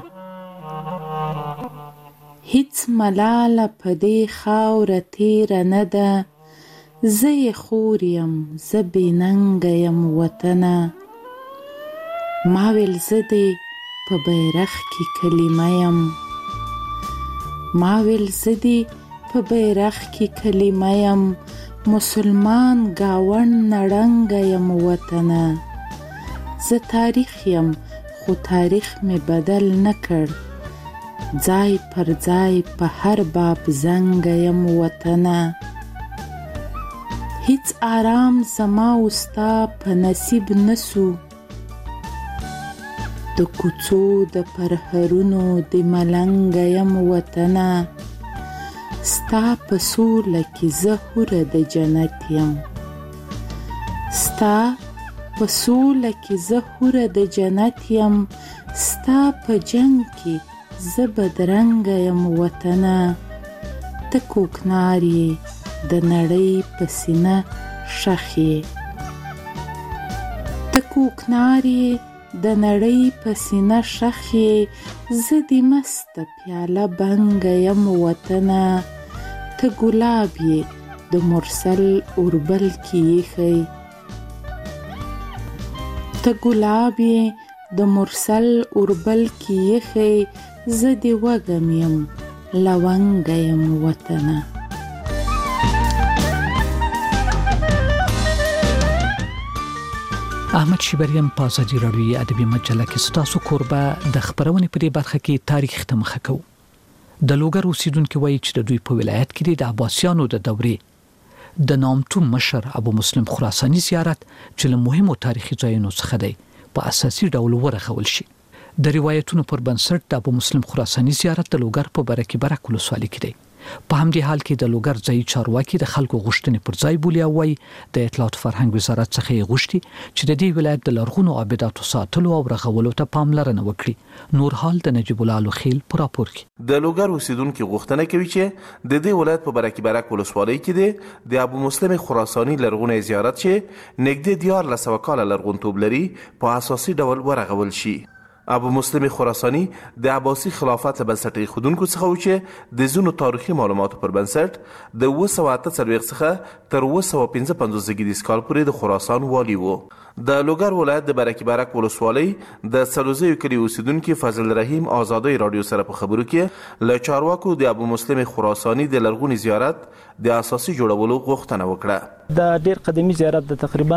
هیڅ ملاله په دې خاوره تیره نه ده زه یې خور یم زه بې ننګه یم وطنه ما ویل زه دې په بیرغ کې کلمه یم ما ویل زه دې په بیرغ کې کلمه یم مسلمان گاوند نړنګه یم وطنه زه تاریخ یم خو تاریخ می بدل نه کړ ځای پر ځای په هر باب زنګه یم وطنه هیڅ آرام زما وستا په نصیب نسو د کوڅو د پرهرونو د ملنګ یم وطنه ستا په سوله کې زه حوره د جنت یم ستا په سوله کې زه حوره د جنت یم ستا په جنګ کې زه بدرنګه یم وطنه ته کوکنار یې د نړۍ په سینه ښخ یې ته کوکنار یې د نړۍ په سینه ښخ یې زه د مسته پیاله بنګه یم وطنه ته ګلاب یې د مرسل اوربل کې ایښی ته ګلاب یې د مرسل اوربل کې ایښی زه د وږم یم لونګه یم وطنه احمد شیبریم په ازادي رادیوي ادبي مجله کې ستاسو کوربه د خبرونې په دې برخه کې تاریخ ته مخه کوو د لوګر اوسیدونکو وایي چې د دوی په ولایت کې د عباسیانو د دورې د نامتو مشر ابو مسلم خراساني زیارت چې له مهمو تاریخي ځایونو څخه دی په اساسي ډول ورغول شي. د روایتونو پر بنسټ د ابو مسلم خراساني زیارت د لوګر په برکې برک ولسوالۍ کې دی. په همدې حال کې د لوګر ځای چارواکي د خلکو غوښتنې پر ځای بولي او وايي د اطلاعات فرهنګ وزارت څخه یې غوښتي چې د دې ولایت د لرغونو آباداتو ساتلو او رغولو ته پاملرنه وکړي. نور حال د نجیب الله لوخیل په راپور کې. د لوګر اوسیدونکو غوښتنه کوي چې د دې ولایت په برکې برک ولسوالۍ کې دی د ابو مسلم خراساني لرغونی زیارت چې نږدې 1400 کال لرغونتوب لري په اساسي ډول ورغول شي. ابو مسلم خراساني د عباسي خلافت له بنسټ ایښودونکو څخه و چې د ځینو تاریخي معلوماتو پر بنسټ د 948 څخه تر 955 زیږدیز کال پورې د خراسان والی و. د لوګر ولایت د برکې برک ولسوالۍ د سلوزیو کلي اوسیدونکي فضل رحیم آزادۍ رادیو سره په خبرو کې له چارواکو د ابو مسلم خراساني د لرغوني زیارت د اساسي جوړولو غوښتنه وکړه. د ډیر قدیمی زیارت د تقریبا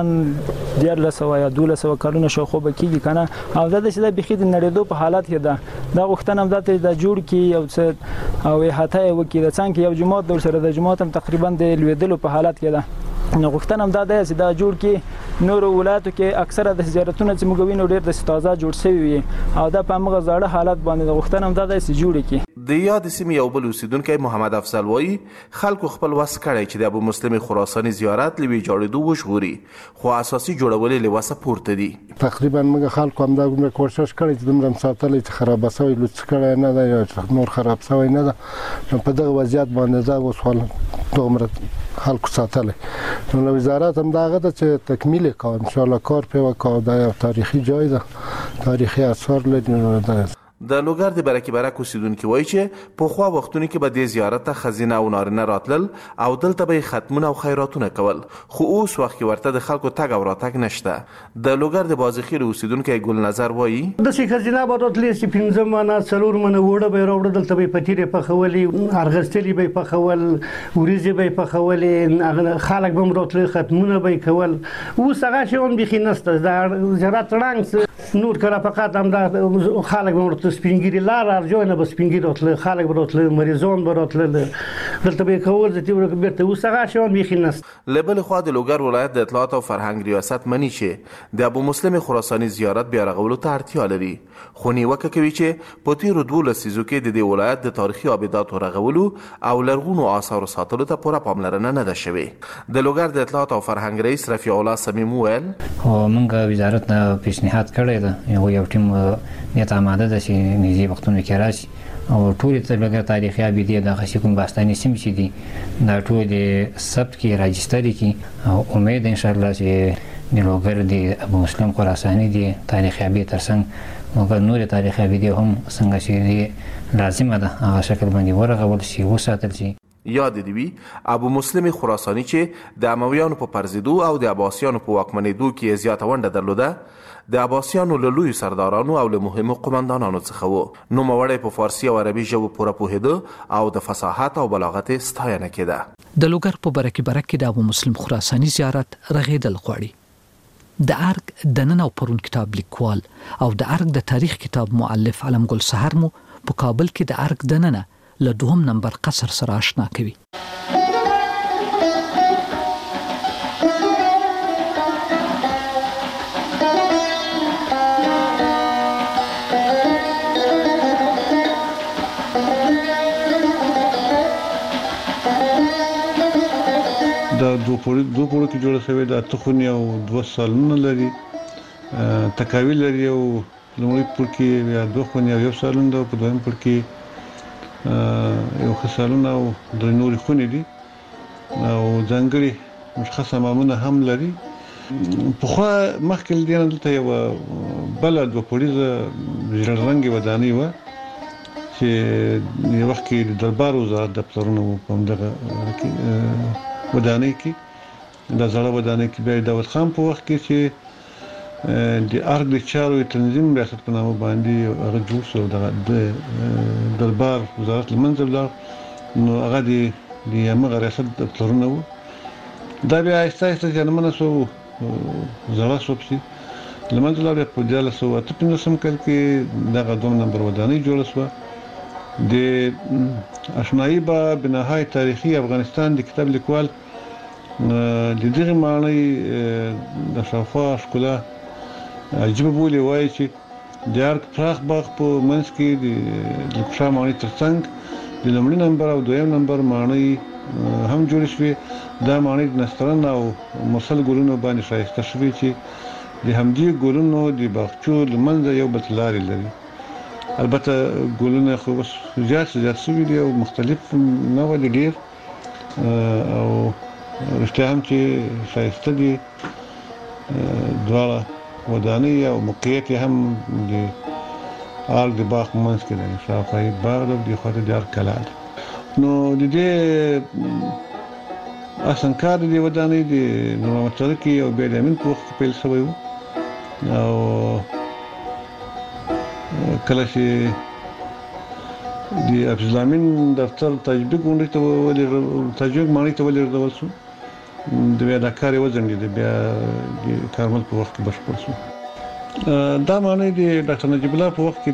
1400 یا 1200 کلونو شاوخوا کېږي کنه او دا د بخید نړیدو په حالت کې ده. دا غوښتنه هم ده د جوړ کې یو څه او احاطه وکړي د څنګه یو جماعت د سره د جماعت هم تقریبا د لویدلو په حالت کې ده. نو غوښتنه هم ده چې دا جوړ کې نور ولایتو کې اکثره د زیارتونو چې موږ وینو ډیر د تازه جوړ شوی وي او دا په موږ زړه حالت باندې غوښتنه هم ده چې جوړ کې. د یاد سیمې یو بل اوسیدونکی محمد افضل وایي خلکو خپل وس کړی چې د ابو مسلم خراساني زیارت لوي جوړېدو وژغوري خو اساسي جوړول له وسه پورته دي. تقریبا موږ خلکو هم دا کوشش کړی چې دومره ساتل چې خراب شوی لوڅ کړی نه ده یا نور خراب شوی نه ده. په دغه وضعیت باندې دا وسول دومره خلکو ساتل. نو وزارت هم داغه ته چې تکمیل کوي ان شاء الله کار په وکاو دا یو تاریخي جای ده تاریخي اثار لري. د لوګر د برکې برک اوسیدونکي وایي چې په خوا وختونو کې به د زیارت ته خزینه او نارینه راتلل او دلته به ختمونه او خیراتونه کول خو اوس وخت کې ورته د خلکو تګ او راتګ نشته. د لوګر د بازخیل اوسیدونکي ګل نظر وایي د سی خزینه به راتلې چې 15 منه 4 منه وړه به راوړل دلته به پتیره په خولي ارغستلی به په خول وريزه به په خولي خلک به راتلل ختمونه به کول اوس هغه شون بخي نسته د زیارت رنګ نور کړه فقط هم د خلک به سپینګری لار ارجوینه به سپینګری راتله خلک به راتله مریضان به راتله دلته به کول د تیور بیرته وسغه شون بيخي نس. لبل خو د لوګر ولایت د اطلاعات او فرهنګ ریاست منی چې د ابو مسلم خراساني زیارت بیا رغولو ته اړتیا لري خو نیوکه کوي چې په تیرو 12 سیزو کې د ولایت د تاریخي آباداتو رغولو او لرغونو آثارو ساتلو ته پوره پاملرنه نه ده شوې. د لوګر د اطلاعات او فرهنګ رئیس رفیع الله سمیم ویل موږ وزارت نه پیشنهاد کړی ده یو ټیم نیت آماده ده چې نږدې وختونو کې راشي او ټول ته تاریخي ابدي د خاص کوم باستاني سیم چې دي دا ټول د ثبت کې راجستري کې او امید ان شاء الله چې د لوګر د ابو مسلم خراساني دي تاریخي ابدي ترڅنګ او نور تاریخي ابدي هم څنګه چې لازمه ده هغه شکل باندې ورغول شي وساتل شي. یاد دی وی ابو مسلم خراساني چې د امویانو په پرزیدو او د عباسیانو په واکمنېدو کې زیاته ونډه درلوده د عباسیانو له لوی سردارانو او له مهمو قومندانانو څخه و. نو موړی په فارسی او عربي ژبه پوره پوهېده او د فصاحت او بلاغت ستاینه کېده. د لوګر په برکې برک کې د ابو مسلم خراساني زیارت رغېدل غواړي. د ارګ د نن او پرون کتاب لیکوال او د ارګ د تاریخ کتاب مؤلف علم ګل سحر مو په کابل کې د ارګ د نن له 2 نمبر قصر سره آشنا کوي. دا دوه پوړو کې جوړه شوې ده تخونی او 2 سالونه لري تکاوی لري او لومړی پوړ کې بیا 2 خونی او 1 سالون ده په دویم پوړ کې یو خسالونه او د نوري خونی دي او ځانګړي مشخصه مامونه هم لري. په خو مخکې دینه دلته یو بلد و پولیسه ژړرنګي ودانۍ و چې یو وخت کې د دربار وزارت دفترونه په دغه ودانۍ کې د زړه ودانۍ کې بیا داود خان په وخت کې چې د ارګ د چارو تنظیم ریاست په نامه باندې هغه جوړ شو د دربار وزارت لمنځه لاړ نو هغه د یمغه ریاست دفترونه و دا بیا آهسته آهسته جنمنه شو زړه شو چې لمنځه لاړ په 1915 کال کې دغه 2 نمبر ودانۍ جوړه شوه. د آشنایی با بناهای تاریخی افغانستان د کتاب لیکوال د دغه معنی د شفا ښکلا عجیب بولی وایي چې د ارک پراخ باغ په منځ کې د پښه معنی ترڅنګ د لومړي نمبر او دویم نمبر معنی هم جوړ شوی. دا معنی د نسترن او مرسل ګلونو باندې ښایسته شوی چې د همدې ګلونو د باغچو لمنځه یو بل لارې لري. البته ګلونه خو بس زیات شوي دي او مختلف نوع دي ډېر او رښتیا هم چې ښایسته دي دواړه ودانۍ او موقعیت هم د ارګ د باغ منځ کې دی. شاوخوا یې باغ دی او دې خوا ته د ارګ کلا ده. نو د دې اصل کار د ودانۍ د نور محمد صدیقي او بیلامین په وخت کې پیل شوی و او کله چې د ابزلامین دفتر تجدید غونډې ته تجدید معنی ته ولېږدول شو. د بیا دا کار یې وځنډېد، بیا د کارمل په وخت کې بشپړ شو. دا معنی د ډاکټر نجیب الله په وخت کې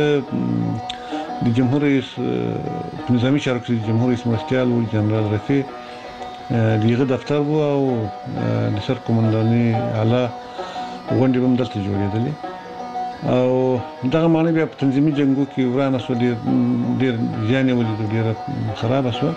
د جمهور رئیس په نظامي چارو کې د جمهور رئیس مرستیال و جنرال رفیع دغه دفتر و او د سر قومنداني اعلی غونډې هم دلته جوړېدلې او دغه معنی بیا په تنظیمي جنګو کې ورانه شو، ډېر زیان یې ولید، ډېره خرابه شوه.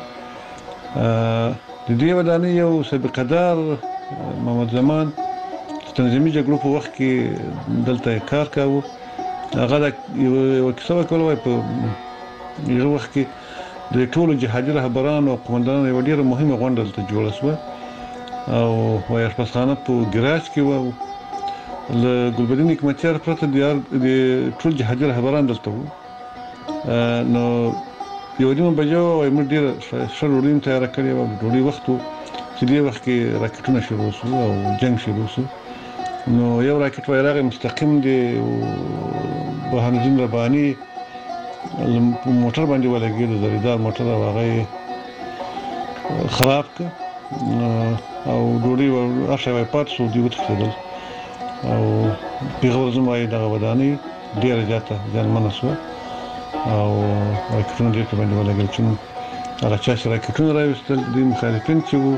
د دې ودانۍ یو سابقه‌دار محمد زمان تنظیمي جګړو په وخت کې دلته کار کاوه. هغه یو کیسه وکړه وایي په هغه وخت کې د ټولو جهادي رهبرانو او قومندانانو یوه ډېره مهمه غونډه دلته جوړه شوه او وایي اشپزخانه په ګراج کې وه. له ګلبدین حکمتیار پرته د ټول جهادي رهبران دلته وو. نو یو نیمه بجه وایي موږ ډېره ښه ډوډۍ هم تیاره کړې وه. د ډوډۍ وخت و چې دې وخت کې راکټونه شروع شو او جنګ شروع شو. نو یو راکټ وایي راغی مستقیم د برهانالدین رباني په موټر باندې ولګېد، زریدار موټر، او هغه یې خراب کړ او ډوډۍ هر شی وایي پاتې شو. دوی وتښتېدل او پېغور زم وایي دغه ودانۍ ډېره زیاته زیانمنه شوه او راکټونه ډېر پرې باندې ولګېدل. چې هغه چا چې راکټونه راویستل دوی مخالفین چې وو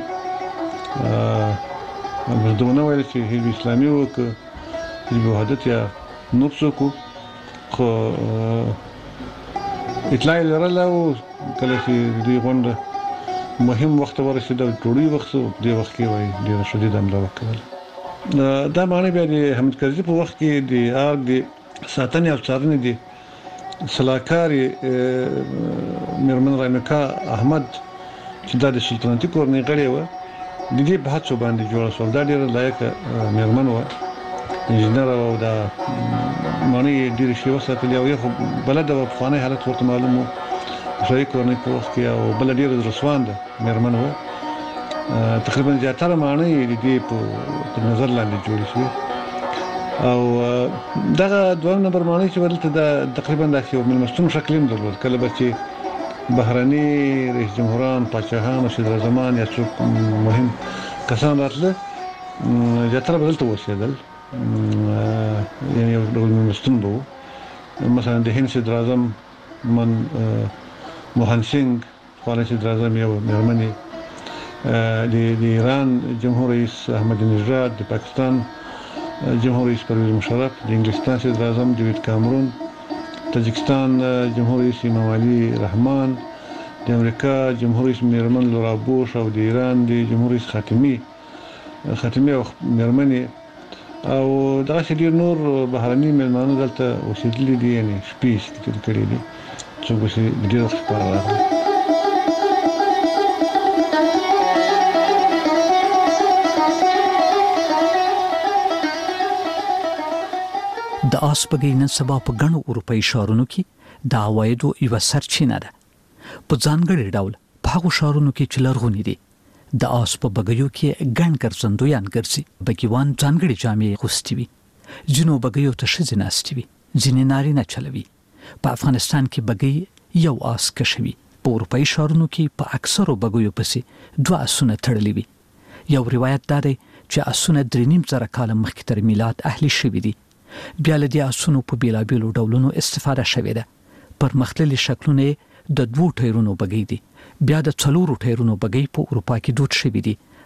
البته ونه ویل چې حزب اسلامي و که حزب وحدت یا نور څوک و، خو اطلاع یې لرله او کله چې د دوی غونډه مهم وخت ته ورسېده او ډوډۍ وخت و، په دې وخت کې وایي ډېره شدیده حمله وکړله. دا معنی بیا د حمید کرزي په وخت کې د ارګ د ساتنې او څارنې د سلاکارې میرمن رامکا احمد چې دا د سلطنتي کورنۍ غړې وه د دې په هڅو باندې جوړه شوه. دا ډېره لایقه میرمن وه، انجینر او دا معنی یې ډېرې شی وساتلې او یې خو بلده وه، پخوانی حالت ورته معلوم و شاهي کورنۍ په وخت کې، او بله ډېره زړه سوانده میرمن وه. تقریبا زیاتره معنی یې د دې په نظر لاندې جوړې شوې او دغه دویم نمبر معنی چې دلته دا تقریبا داسې یو مېلمستون شکل هم درلود. کله به چې بهرني رئیس جمهوران، پاچاهان او صدراعظمان یا څوک مهم کسان راتله زیاتره به دلته اوسېدل، یعنې یو ډول مېلمستون به و. مثلا د هند صدراعظم موهن سینګ پخوانی صدراعظم یو مېرمن یې، د ایران جمهور رئیس احمدی نژاد، د پاکستان جمهور رئیس پرویز مشرف، د انګلستان صدراعظم ډیوید کامرون، تاجکستان جمهور رئیس امام علي رحمان، د امریکا جمهور رئیس میرمن لورا بوش او د ایران د جمهور رئیس خاتمي او میرمنې او دغسې ډېر نور بهرني میلمانه دلته اوسېدلي دي، یعنې شپې یې تېرې کړې دي. څوک به چې د ډېر وخت لپاره راغلي. د آس بګۍ نن سبا په ګڼو اروپایي ښارونو کې د عوایدو یوه سرچینه ده. په ځانګړي ډول په هغو ښارونو کې چې لرغوني دي د آس په بګیو کې ګڼ ګرځندویان ګرځي. بګیوان ځانګړي جامې اغوستې وي، ځینو بګیو ته ښځې ناستې وي، ځینې نارینه چلوي. په افغانستان کې بګۍ یو آس کشوي. په اروپایي ښارونو کې په اکثرو بګیو پسې 2 آسونه تړلي وي. یو روایت دا دی چې آسونه 3.5 کاله مخکې تر میلاد اهلي شوي دي. بیا له دې آسونو په بیلابیلو ډولونو استفاده شوې ده. پرمختللي شکلونه د 2 ټایرونو بګۍ دي. بیا د 4 ټایرونو بګۍ په اروپا کې دود شوي دي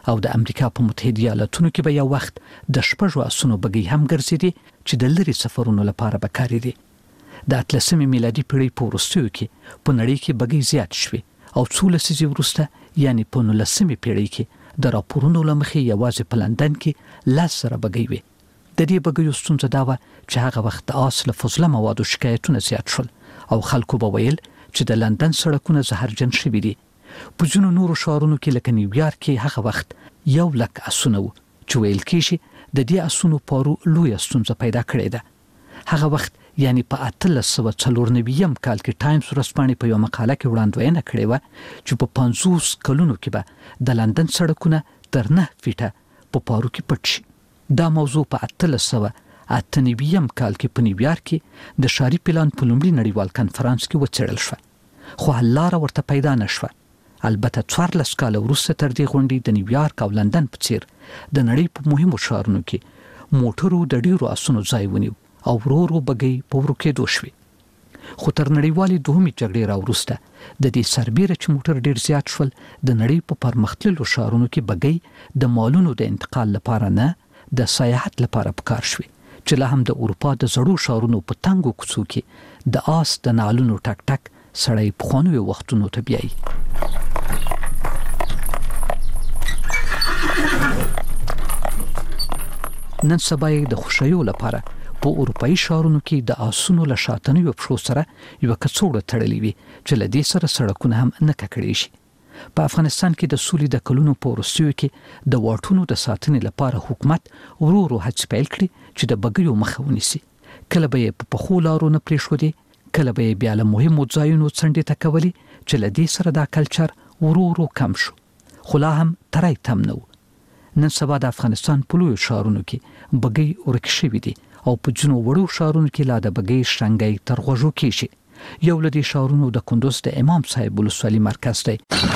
او د امریکا په متحده ایالاتونو کې به یو وخت د 6 اسونو بګۍ هم ګرځېدي چې د لري سفرونو لپاره به کارېدي. د 18 میلادي پیړۍ په وروستیو کې په نړۍ کې بګۍ زیات شوې او څو لسیزې وروسته یعنی په 19مې پیړۍ کې د راپورونو لمخې یوازې په لندن کې 10 زره بګۍ وې. د دې بګیو ستونزه دا و چې هغه وخت د آس له فضله موادو شکایتونه زیات شول او خلکو به ویل چې د لندن سړکونه زهرجن شوي دي. په ځینو نورو ښارونو کې لکه نیویارک کې هغه وخت 100,000 اسونه وو چې ویل کېږي د دې اسونو پارو لویه ستونزه پیدا کړې ده. هغه وخت یعنی په 1894 کال کې ټایمز ورځپاڼې په یو مقاله کې وړاندوینه کړې و چې په 50 کلونو کې به د لندن سړکونه تر 9 فیټه په پارو کې پټ شي. دا موضوع په 1898 کال کې په نیویارک کې د ښاري پلان په لومړي نړیوال کنفرانس کې وڅېړل شو، خو حل لاره ورته پیدا نشوه. البته 14 کال وروسته تر دې غونډې د نیویارک او لندن په څیر د نړۍ په مهمو ښارونو کې موټرو د ډیرو اسونو ځای ونیو او ورو بګۍ په ورکېدو شوې. خو تر نړیوالې دوهمې جګړې راوروسته د دې سربیره چې موټر ډیر زیات شول د نړۍ په پرمختللو ښارونو کې بګۍ د مالونو د انتقال لپاره نه د سیاحت لپاره پکار شوې چې لا هم د اروپا د زړو ښارونو په تنګو کوڅو کې د آس د نعلونو ټک ټک سړی پخوانیو وختونو ته بیایي. نن سبا د خوشیو لپاره په اروپایي ښارونو کې د آسونو له شاتنیو پښو سره یو کڅوړه تړلې وي چې له دې سره سړکونه هم نه ککړې شي. په افغانستان کې د سولې د کلونو په وروستیو کې د واټونو د ساتنې لپاره حکومت ورو هڅې پیل کړې چې د بګیو مخه ونیسي. کله به یې په پخو لارو نه پرېښودې، کله به یې بیا له مهمو ځایونو څنډې ته کولې چې له دې سره دا کلچر ورو کم شو، خو لا هم تری تم نه و. نن سبا د افغانستان په لویو ښارونو کې بګۍ ورک شوي دي او په ځینو وړو ښارونو کې لا د بګۍ شرنګی تر غوږو کېږي. یو له دې ښارونو د کندوز د امام صاحب ولسوالي مرکز دی.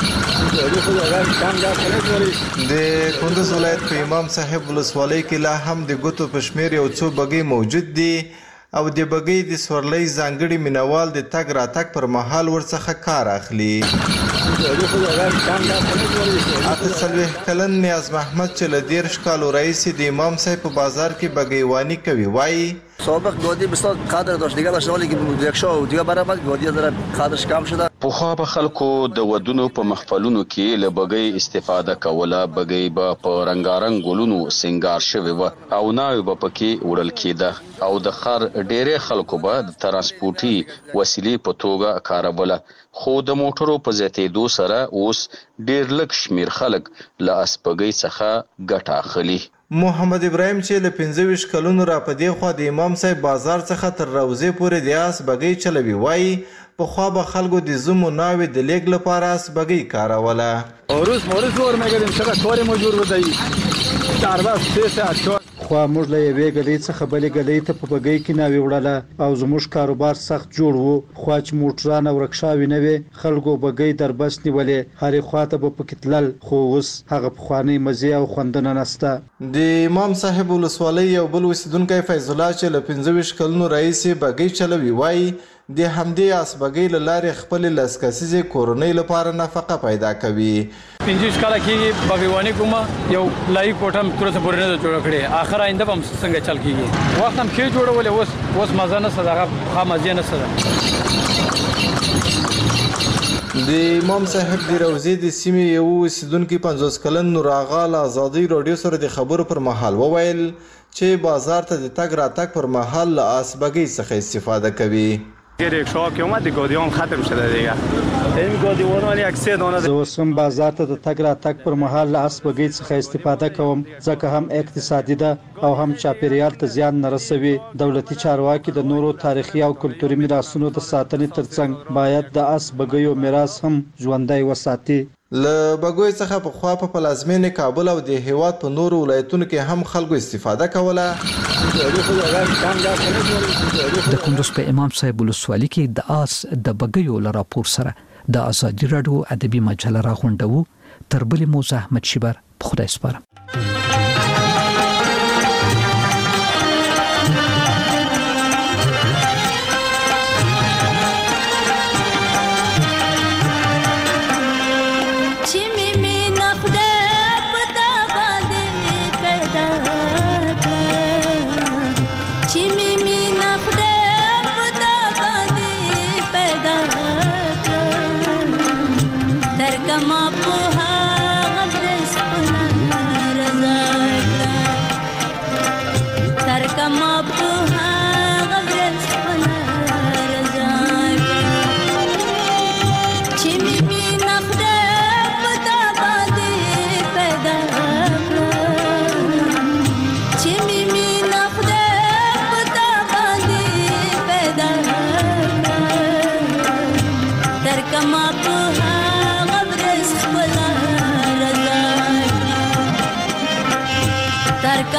د کندوز ولایت په امام صاحب ولسوالۍ کې لا هم د ګوتو په شمیر یو څو بګۍ موجود دي او د بګۍ د سورلۍ ځانګړي مینوال د تګ راتګ پر مهال ورڅخه کار اخلي. 48 کلن نیاز محمد چې له 13 کالو راهیسې د امام صاحب په بازار کې بګیواني کوي وایي سابق گودی بسیار قدر داشت، دیگه داشت ولی که یکشا و دیگه برابر گودی ذره قدرش کم شده. پخوا به خلکو د ودونو په محفلونو کې له بګۍ استفاده کوله. بګۍ به په رنگارنګ ګلونو سنگار شوی و او ناوې به پکې وړل کېده او د ښار ډېری خلکو به د ترانسپورتي وسیلې په توګه کاروله. خو د موټرو په زیاتېدو سره اوس ډېر لږ شمیر خلک له اسپګۍ څخه ګټه اخلي. محمد ابراهیم چې له 25 کلونو را پدې خوا د امام صاحب بازار څخه تر روضې پورې د آس بګۍ چلوي وایي پخوا به خلکو د زومو ناوې د لیږد لپاره آس بګۍ کاروله. روز ور می‌گردیم چقدر کار موجود بودی 4 ساعت خو موږ له یوې ګلې څخه بلې ګلې ته په بګۍ کې ناوې وړله او زموږ کاروبار سخت جوړ وو. خو چې موټران او رکشاوې نه وې خلکو بګۍ دربس نیولې هرې خواته به پکې تلل، خو اوس هغه پخوانۍ مزې او خوندونه نشته. د امام صاحب ولسوالۍ یو بل اوسیدونکی فیض الله چې له 25 کلونو راهیسې بګۍ چلوي وایي د همدې آس بګۍ له لارې خپلې لس کسیزې کورنۍ لپاره نفقه پیدا کوي. 25 کاله کېږي بګیواني کوم یو لایق کوټه تر څه پورې نه جوړ کړې، اخر آینده هم څنګه چل کېږي. وخت هم کې جوړولې اوس مزه نه صدقه خامزه نه صدقه. د امام صاحب د روضې د سیمې یو اوسیدونکي 50 کلن نور آغا له ازادۍ راډیو سره د خبرو پر مهال وویل چې بازار ته د تګ راتګ پر مهال له آس بګۍ څخه استفاده کوي. رکشا که اومد گادیان ختم شده دیگه. این گادیوان یک 3 دانه زه اوس هم بازار ته د تګ راتګ پر مهال له آس بګۍ څخه استفاده کوم ځکه هم اقتصادي ده او هم چاپیریال ته زیان نه رسوي. دولتي چارواکي د نورو تاریخي او کلتوري میراثونو د ساتنې ترڅنګ باید د آس بګیو میراث هم ژوندی وساتي. له بګوی څخه په خوا په پلازمینې کابل او د هیواد په نورو ولایتونو کې هم خلکو استفاده کوله. د کندوز په امام صاحب ولسوالي کې د آس د بګیو له راپور سره د ازادي راډیو ادبي مجله راغونډو. تر بلې مو زه احمد شیبر په خدای سپارم. چې مې نه خدای په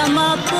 زما په